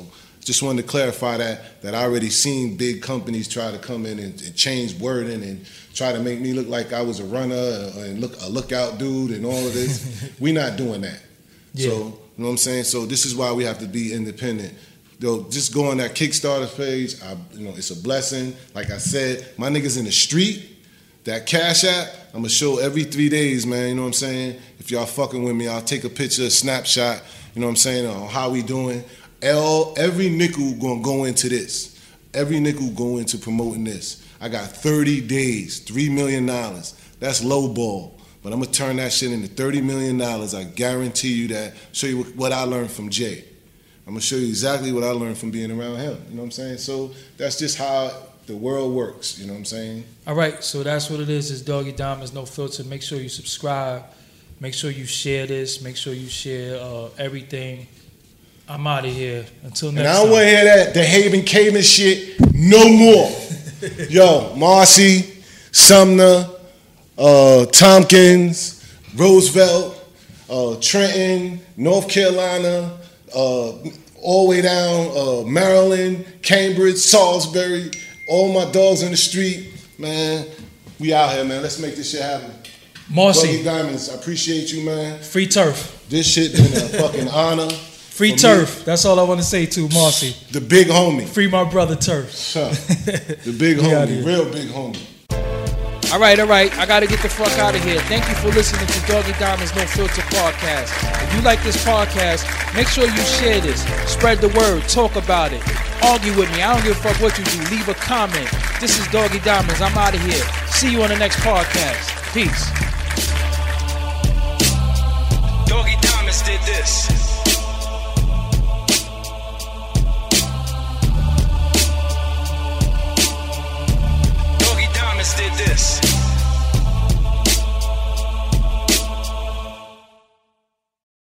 just wanted to clarify that, that I already seen big companies try to come in and, and change wording and try to make me look like I was a runner and look a lookout dude and all of this. We're not doing that. Yeah. So, you know what I'm saying? So this is why we have to be independent. Yo, just go on that Kickstarter page. I, you know, it's a blessing. Like I said, my niggas in the street, that Cash App, I'm gonna show every three days, man. You know what I'm saying? If y'all fucking with me, I'll take a picture, a snapshot. You know what I'm saying? On how we doing. All, every nickel gonna go into this. Every nickel go into promoting this. I got thirty days, three million dollars. That's low ball. But I'm gonna turn that shit into thirty million dollars. I guarantee you that. Show you what I learned from Jay. I'm gonna show you exactly what I learned from being around him. You know what I'm saying? So that's just how the world works. You know what I'm saying? All right, so that's what it is. It's Doggy Diamonds, No Filter. Make sure you subscribe. Make sure you share this. Make sure you share uh, everything. I'm out of here. Until next time. And I don't want to hear that the Haven Caven shit no more. Yo, Marcy, Sumner, uh, Tompkins, Roosevelt, uh, Trenton, North Carolina, uh, all the way down uh, Maryland, Cambridge, Salisbury, all my dogs in the street, man. We out here, man. Let's make this shit happen. Marcy. Doggy Diamonds, I appreciate you, man. Free turf. This shit been a fucking honor. Free turf. Me. That's all I want to say to Marcy. The big homie. Free my brother turf. Sure. The big homie. Real big homie. All right, all right. I got to get the fuck out of here. Thank you for listening to Doggy Diamonds No Filter podcast. If you like this podcast, make sure you share this. Spread the word. Talk about it. Argue with me. I don't give a fuck what you do. Leave a comment. This is Doggy Diamonds. I'm out of here. See you on the next podcast. Peace. Doggy Diamonds did this.